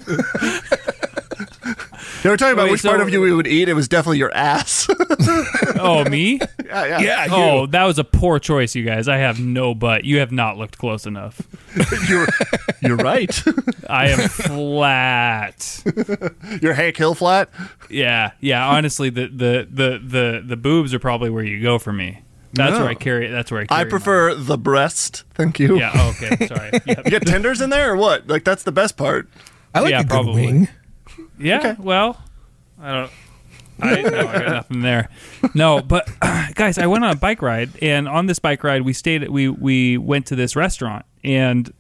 They were talking about which part of you we would eat. It was definitely your ass. Oh, me? Yeah. Oh, that was a poor choice, you guys. I have no butt. You have not looked close enough. You're right. I am flat. You're Hank Hill flat? Yeah. Honestly, the boobs are probably where you go for me. That's where I carry it. That's where I carry I prefer the breast. Thank you. Yeah, okay. Sorry. Yep. You get tenders in there or what? Like, that's the best part. I like a good wing. Yeah, okay. Well, I got nothing there. No, but guys, I went on a bike ride, and on this bike ride, we went to this restaurant, and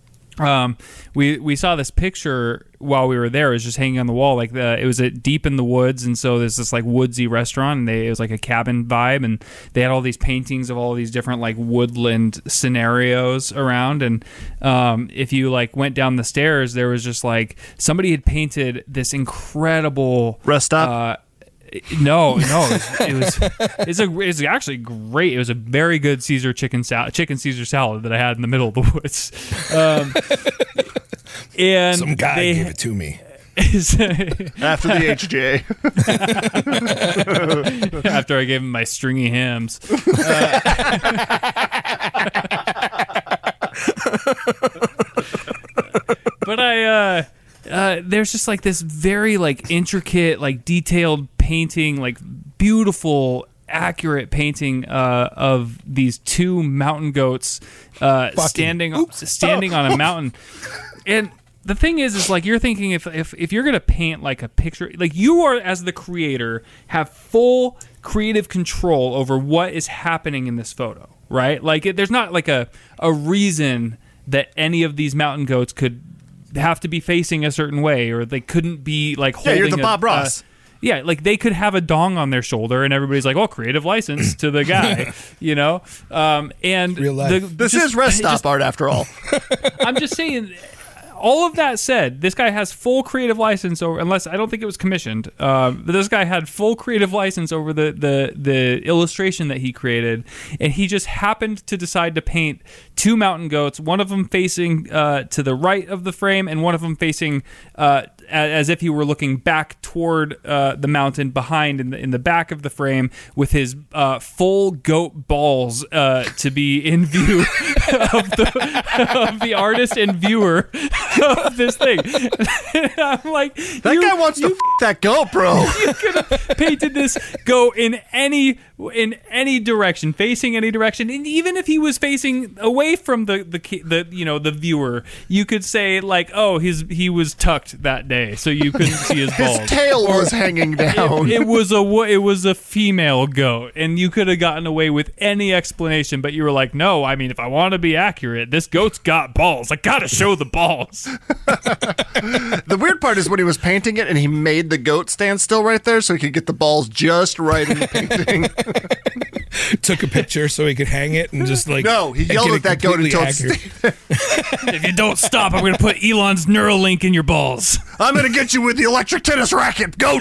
we saw this picture while we were there. It was just hanging on the wall, like it was deep in the woods, and so there's this like woodsy restaurant, and it was like a cabin vibe, and they had all these paintings of all these different like woodland scenarios around, and if you like went down the stairs, there was just like somebody had painted this incredible rest stop. No, it was actually great. It was a very good chicken Caesar salad that I had in the middle of the woods. And some guy gave it to me. After the HJ. After I gave him my stringy hams. But there's just like this very like intricate, like detailed painting, like beautiful accurate painting of these two mountain goats standing on a mountain. And the thing is like you're thinking if you're gonna paint like a picture, like you are as the creator have full creative control over what is happening in this photo, right? Like there's not like a reason that any of these mountain goats could have to be facing a certain way, or they couldn't be like holding. Yeah, you're the Bob Ross. Yeah, like they could have a dong on their shoulder, and everybody's like, "Oh, creative license to the guy," you know. And Real life. This is rest stop art after all. I'm just saying. All of that said, this guy has full creative license over, unless I don't think it was commissioned. But this guy had full creative license over the illustration that he created, and he just happened to decide to paint two mountain goats, one of them facing to the right of the frame, and one of them facing as if he were looking back toward the mountain behind in the back of the frame, with his full goat balls to be in view of the artist and viewer of this thing. And I'm like, that guy wants to that goat, bro. You could have painted this goat in any direction, facing any direction, and even if he was facing away from the viewer, you could say like, oh, he was tucked that day, so you couldn't see his balls. His tail was hanging down. It was a female goat, and you could have gotten away with any explanation, but you were like, no, I mean, if I want to be accurate, this goat's got balls. I gotta show the balls. The weird part is when he was painting it and he made the goat stand still right there so he could get the balls just right in the painting. Took a picture so he could hang it and just like... No, he yelled at that goat until if you don't stop, I'm going to put Elon's Neuralink in your balls. I'm going to get you with the electric tennis racket, goat.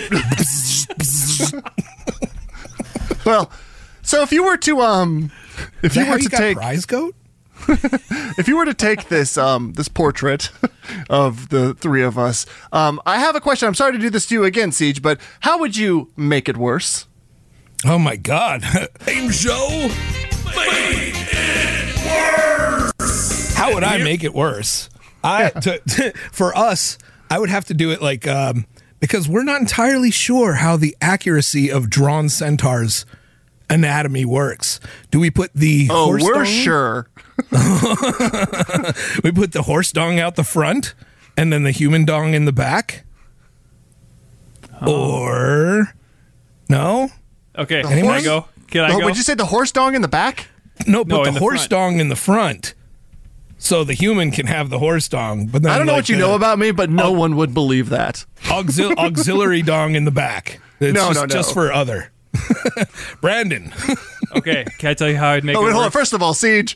Well, so if you were to take prize goat? If you were to take this this portrait of the three of us, I have a question. I'm sorry to do this to you again, Siege, but how would you make it worse? Oh my God! Game show, make it worse. How would I make it worse? For us, I would have to do it like because we're not entirely sure how the accuracy of drawn centaurs anatomy works. Do we put the horse we're dong? Sure. We put the horse dong out the front and then the human dong in the back? Or no? Okay, Can I go? Can I go? Would you say the horse dong in the back? No, put in the the horse front. dong in the front. So the human can have the horse dong, but then I don't know what you know about me, but no one would believe that. Auxiliary dong in the back. It's No. just for other. Brandon. Okay, can I tell you how I'd make it Wait, hold on. worse? First of all, Siege.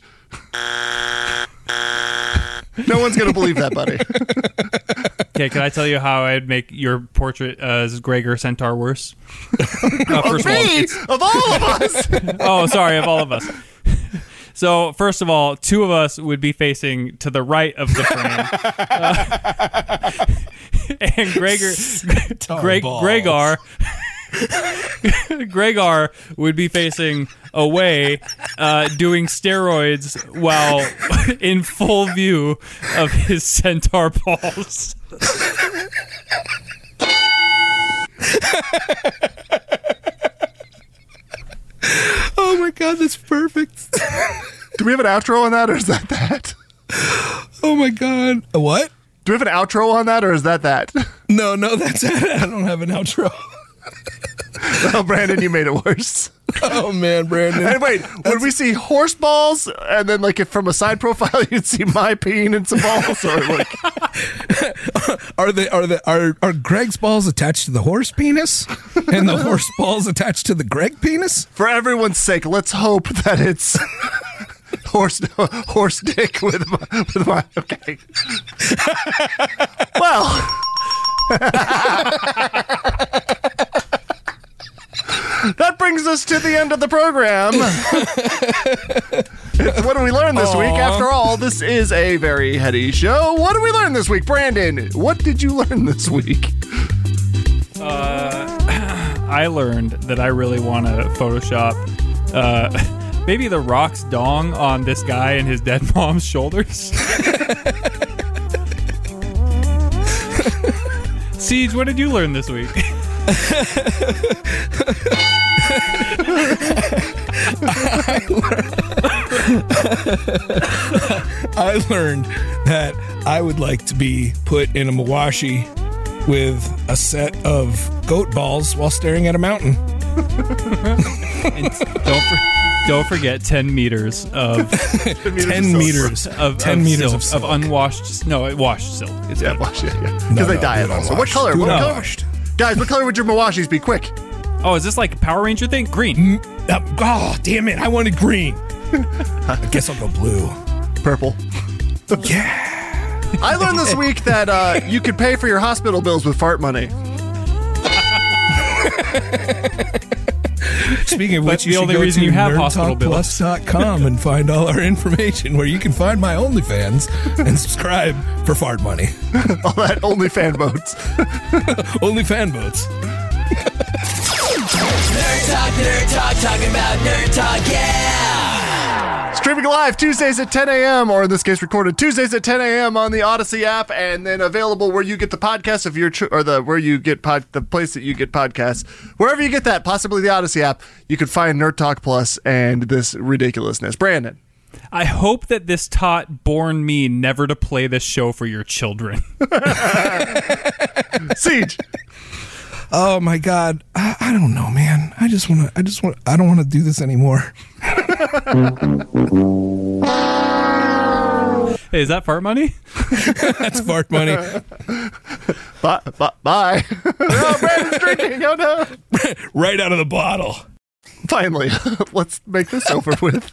No one's going to believe that, buddy. Okay, can I tell you how I'd make your portrait as Gregor Centaur worse? First of all, Me? Of all of us? oh, sorry, of all of us. So, first of all, two of us would be facing to the right of the frame. And Gregor would be facing away, doing steroids while in full view of his centaur balls. Oh my God, that's perfect. Do we have an outro on that, or is that? Oh my God. A what? Do we have an outro on that, or is that? No, that's it. I don't have an outro. Oh, Brandon, you made it worse. Oh man, Brandon. And wait, would we see horse balls, and then like if from a side profile you'd see my peen and some balls, or like are Greg's balls attached to the horse penis, and the horse balls attached to the Greg penis? for everyone's sake, let's hope that it's horse dick with my okay. Well. That brings us to the end of the program. What did we learn this week? After all, this is a very heady show. What did we learn this week, Brandon? What did you learn this week? I learned that I really want to Photoshop maybe the Rock's dong on this guy and his dead mom's shoulders. Siege, what did you learn this week? I learned that I would like to be put in a mawashi with a set of goat balls while staring at a mountain. And don't forget 10 meters of 10 meters of silk. unwashed. No, washed silk. It's Yeah, good. wash it. Because No, they no, dye do it it also. unwashed. What color? Do it What color? unwashed. Guys, what color would your mawashis be? Quick. Oh, is this like a Power Ranger thing? Green. Oh, damn it. I wanted green. I guess I'll go blue. Purple. Yeah. I learned this week that you could pay for your hospital bills with fart money. Speaking of But which, you the should only go reason to you have hospital bills. nerdtalkplus.com and find all our information where you can find my OnlyFans and subscribe for fart money. All that OnlyFan votes. OnlyFan votes. Nerd Talk, talking about Nerd Talk, yeah! Streaming live Tuesdays at 10 a.m., or in this case, recorded Tuesdays at 10 a.m. on the Odyssey app, and then available where you get the podcast if you're the place that you get podcasts. Wherever you get that, possibly the Odyssey app, you can find Nerd Talk Plus and this ridiculousness. Brandon. I hope that this taught born me never to play this show for your children. Siege. Oh my God. I don't know, man. I don't want to do this anymore. Hey, is that fart money? That's fart money. Bye. Oh, Brandon's drinking. Oh, no. Right out of the bottle. Finally, let's make this over with.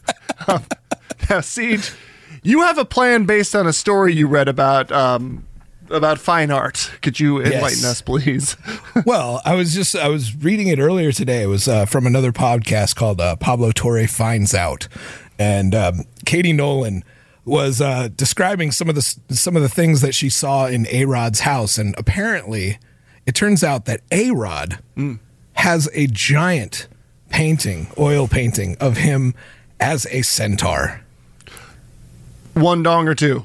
Now, Siege, you have a plan based on a story you read about fine art. Could you enlighten us, please? Well, I was reading it earlier today. It was from another podcast called Pablo Torre Finds Out, and Katie Nolan was describing some of the things that she saw in A-Rod's house, and apparently, it turns out that A-Rod has a giant oil painting of him as a centaur. One dong or two?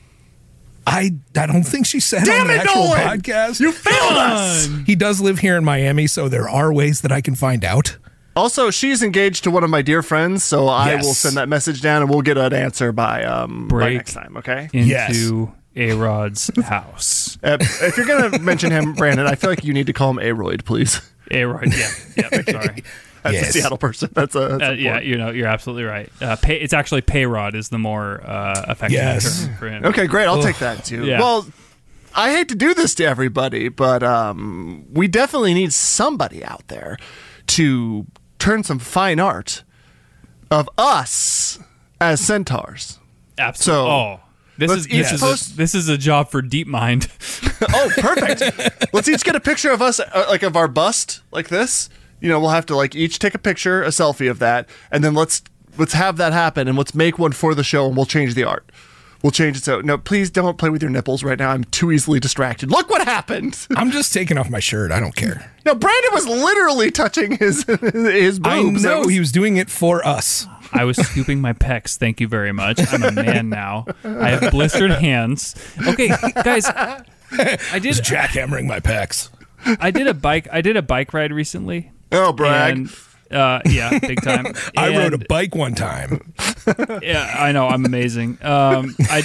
I don't think she said Damn on the it, actual Nolan! podcast. You failed us! He does live here in Miami, so there are ways that I can find out. Also, she's engaged to one of my dear friends, so I Yes. will send that message down and we'll get an answer by Break. next time, okay? Into A-Rod's house. If you're going to mention him, Brandon, I feel like you need to call him A-Royd, please. A-Rod, yeah, sorry. That's Yes. a Seattle person. That's Yeah, you're absolutely right. It's actually Payrod is the more effective Yes. term for him. Okay, great. I'll take that too. Yeah. Well, I hate to do this to everybody, but we definitely need somebody out there to turn some fine art of us as centaurs. Absolutely. So, This is a job for DeepMind. Oh, perfect. Let's each get a picture of us, like of our bust, like this. You know, we'll have to like each take a picture, a selfie of that, and then let's have that happen, and let's make one for the show, and we'll change the art. We'll change it so. No, please don't play with your nipples right now. I'm too easily distracted. Look what happened. I'm just taking off my shirt. I don't care. No, Brandon was literally touching his boobs. I know he was doing it for us. I was scooping my pecs. Thank you very much. I'm a man now. I have blistered hands. Okay, guys, Just jackhammering my pecs. I did a bike ride recently. Oh, brag. And, yeah, big time. I rode a And- bike one time. Yeah, I know. I'm amazing. I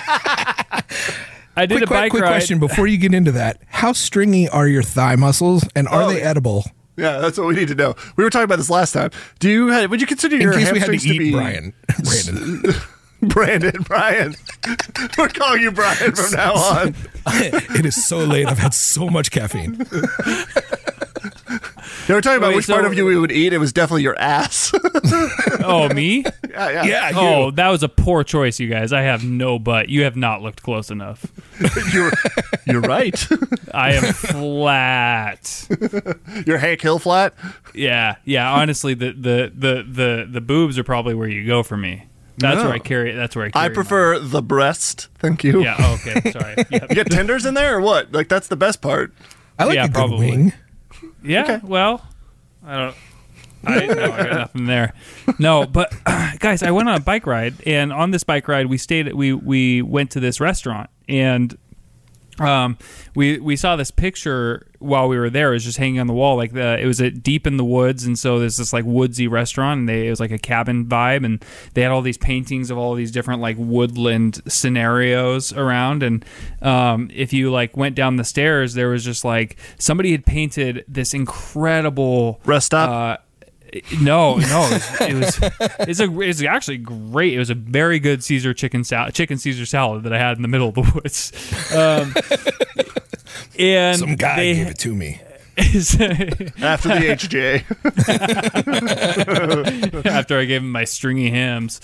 did a bike Quick ride. question before you get into that. How stringy are your thigh muscles, and are they edible? Yeah, that's what we need to know. We were talking about this last time. Would you consider In your case we had to hamstrings eat be Brandon. Brian. We're calling you Brian from now on. It is so late. I've had so much caffeine. They were talking about Wait, which so- part of you we would eat. It was definitely your ass. Oh, me? yeah. Yeah, you. Oh, that was a poor choice, you guys. I have no butt. You have not looked close enough. You're right. I am flat. You're Hank Hill flat. Yeah. Honestly, the boobs are probably where you go for me. That's No. where I carry. That's where I carry. I prefer the breast. Thank you. Yeah. Oh, okay. Sorry. Yep. You get tenders in there or what? Like that's the best part. I like Yeah, a good probably. wing. Yeah. Well, I got nothing there. No, but guys, I went on a bike ride, and on this bike ride, we went to this restaurant, and we saw this picture while we were there. It was just hanging on the wall. Like it was deep in the woods, and so there's this like woodsy restaurant, and it was like a cabin vibe, and they had all these paintings of all these different like woodland scenarios around. And if you like went down the stairs, there was just like somebody had painted this incredible Rest Stop. No, it was actually great. It was a very good chicken Caesar salad that I had in the middle of the woods. And some guy gave it to me after the HJ. After I gave him my stringy hams.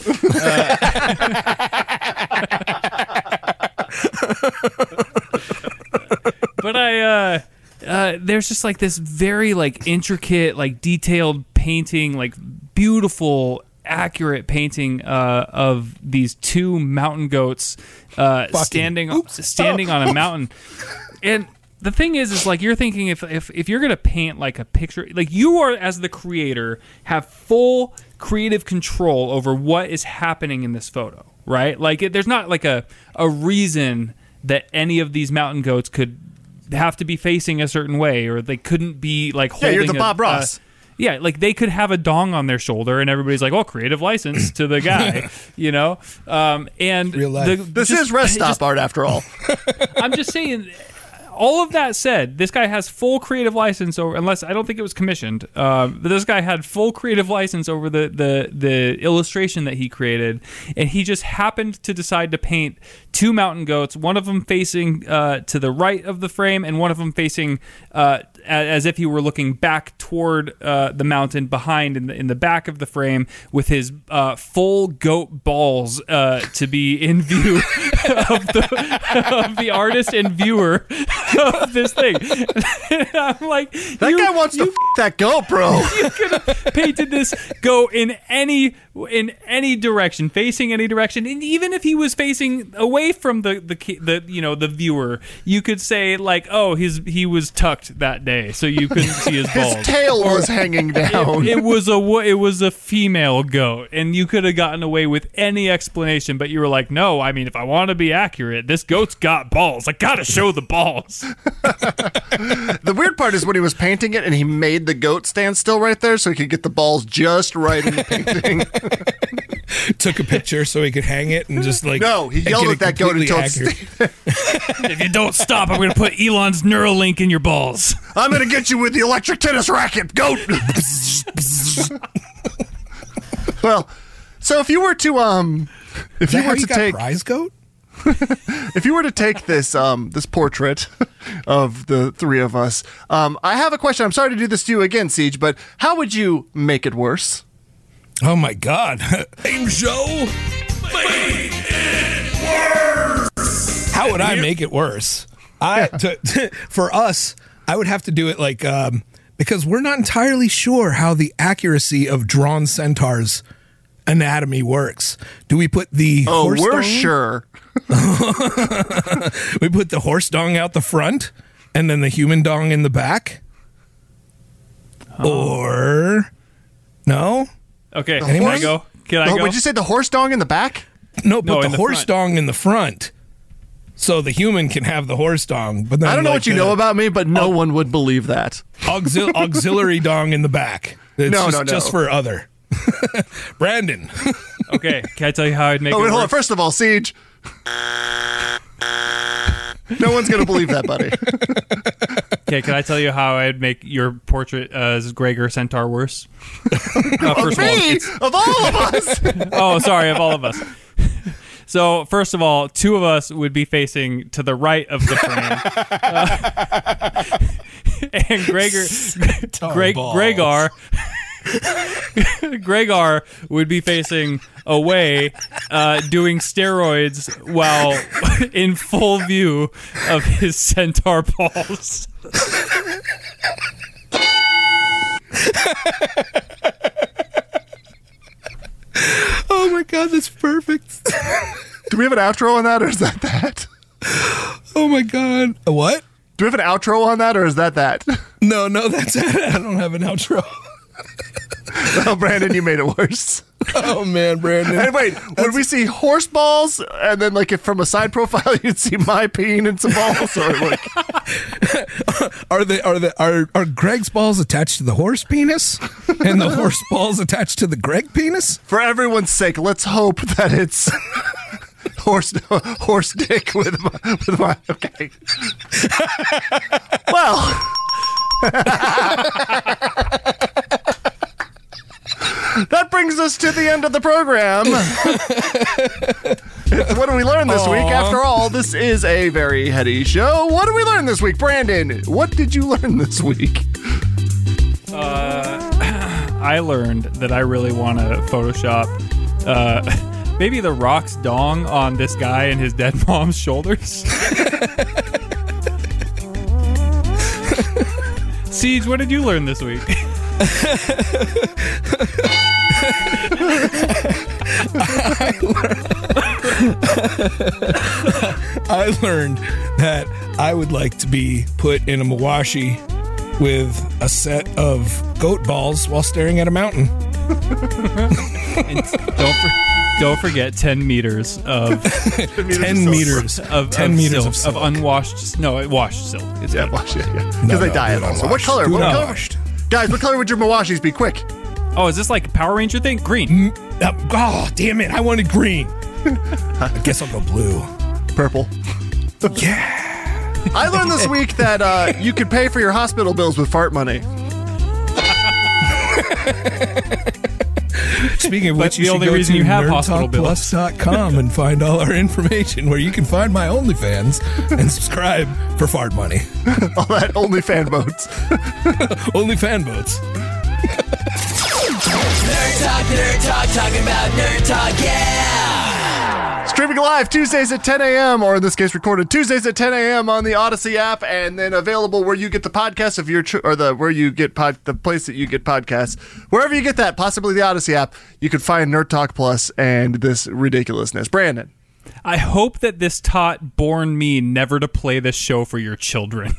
But there's just like this very like intricate, like detailed painting, like beautiful, accurate painting of these two mountain goats standing on a mountain. And the thing is like you're thinking if you're gonna paint like a picture, like you are as the creator have full creative control over what is happening in this photo, right? Like there's not like a reason that any of these mountain goats could have to be facing a certain way, or they couldn't be like holding. Yeah, you're the Bob Ross. Yeah, like they could have a dong on their shoulder, and everybody's like, "Oh, creative license to the guy," you know. And real life. This is Rest Stop art, after all. I'm just saying. All of that said, this guy has full creative license over, unless I don't think it was commissioned. But this guy had full creative license over the illustration that he created, and he just happened to decide to paint two mountain goats, one of them facing to the right of the frame, and one of them facing as if he were looking back toward the mountain behind in the back of the frame, with his full goat balls to be in view of the artist and viewer of this thing. And I'm like, that guy wants to that goat, bro. You could have painted this goat in any direction, facing any direction, and even if he was facing away from the viewer, you could say like, oh, he was tucked that day, so you couldn't see his balls. His tail was hanging down. It was a female goat, and you could have gotten away with any explanation, but you were like, no, I mean, if I want to be accurate, this goat's got balls. I gotta show the balls. The weird part is when he was painting it and he made the goat stand still right there so he could get the balls just right in the painting. Took a picture so he could hang it and just like... No, he yelled at that goat until if you don't stop, I'm going to put Elon's Neuralink in your balls. I'm going to get you with the electric tennis racket, goat. Well, so if you were to if you were to take prize goat, if you were to take this this portrait of the three of us, I have a question. I'm sorry to do this to you again, Siege, but how would you make it worse? Oh my God! Game show made it worse. How would I make it worse? For us, I would have to do it like because we're not entirely sure how the accuracy of drawn centaurs anatomy works. Do we put the horse we're dong? Sure. We put the horse dong out the front and then the human dong in the back? Or no? Okay, can I go? Can I go? Would you say the horse dong in the back? No, put the horse dong in the front. So the human can have the horse dong. But then I don't know what you know about me, but no one would believe that. Auxiliary dong in the back. It's no. Just for other. Brandon. Okay, can I tell you how I'd make it wait, work? hold on. First of all, Siege. No one's going to believe that, buddy. Okay, can I tell you how I'd make your portrait as Gregor Centaur worse? Of me? Of all of us? Oh, sorry, of all of us. So, first of all, two of us would be facing to the right of the frame. And Gregor would be facing away, doing steroids while in full view of his centaur balls. Oh my God, that's perfect. Do we have an outro on that, or is that? Oh my God. A what? Do we have an outro on that, or is that? No, that's it. I don't have an outro. Well, Brandon, you made it worse. Oh man, Brandon. And wait, would we see horse balls, and then like if from a side profile you'd see my peen and some balls, or like are Greg's balls attached to the horse penis, and the horse balls attached to the Greg penis? For everyone's sake, let's hope that it's horse dick with my okay. Well. That brings us to the end of the program. What did we learn this week? After all, this is a very heady show. What did we learn this week, Brandon? What did you learn this week? I learned that I really want to Photoshop maybe The Rock's dong on this guy and his dead mom's shoulders. Siege, what did you learn this week? I learned that I would like to be put in a mawashi with a set of goat balls while staring at a mountain. And don't forget 10 meters of 10 meters of silk. Of unwashed, washed silk. It's washed, yeah. Because they dye it also. What color? Guys, what color would your mawashis be? Quick. Oh, is this like a Power Ranger thing? Green. Oh, damn it. I wanted green. I guess I'll go blue. Purple. Yeah. I learned this week that you could pay for your hospital bills with fart money. Speaking of which, you should go to nerdtalkplus.com and find all our information where you can find my OnlyFans and subscribe for fart money. All that OnlyFan boats. OnlyFan boats. Nerd Talk, talking about Nerd Talk, yeah! Streaming live Tuesdays at 10 a.m., or in this case recorded Tuesdays at 10 a.m. on the Odyssey app, and then available where you get the podcast of your the place that you get podcasts. Wherever you get that, possibly the Odyssey app, you can find Nerd Talk Plus and this ridiculousness. Brandon. I hope that this taught born me never to play this show for your children.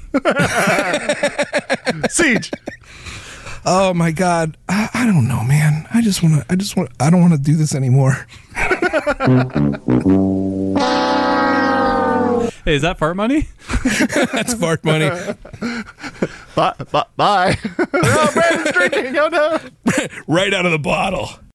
Siege. Oh my God. I don't know, man. I don't want to do this anymore. Hey, is that fart money? That's fart money. Bye. Oh, Brandon's drinking. Oh no. Right out of the bottle.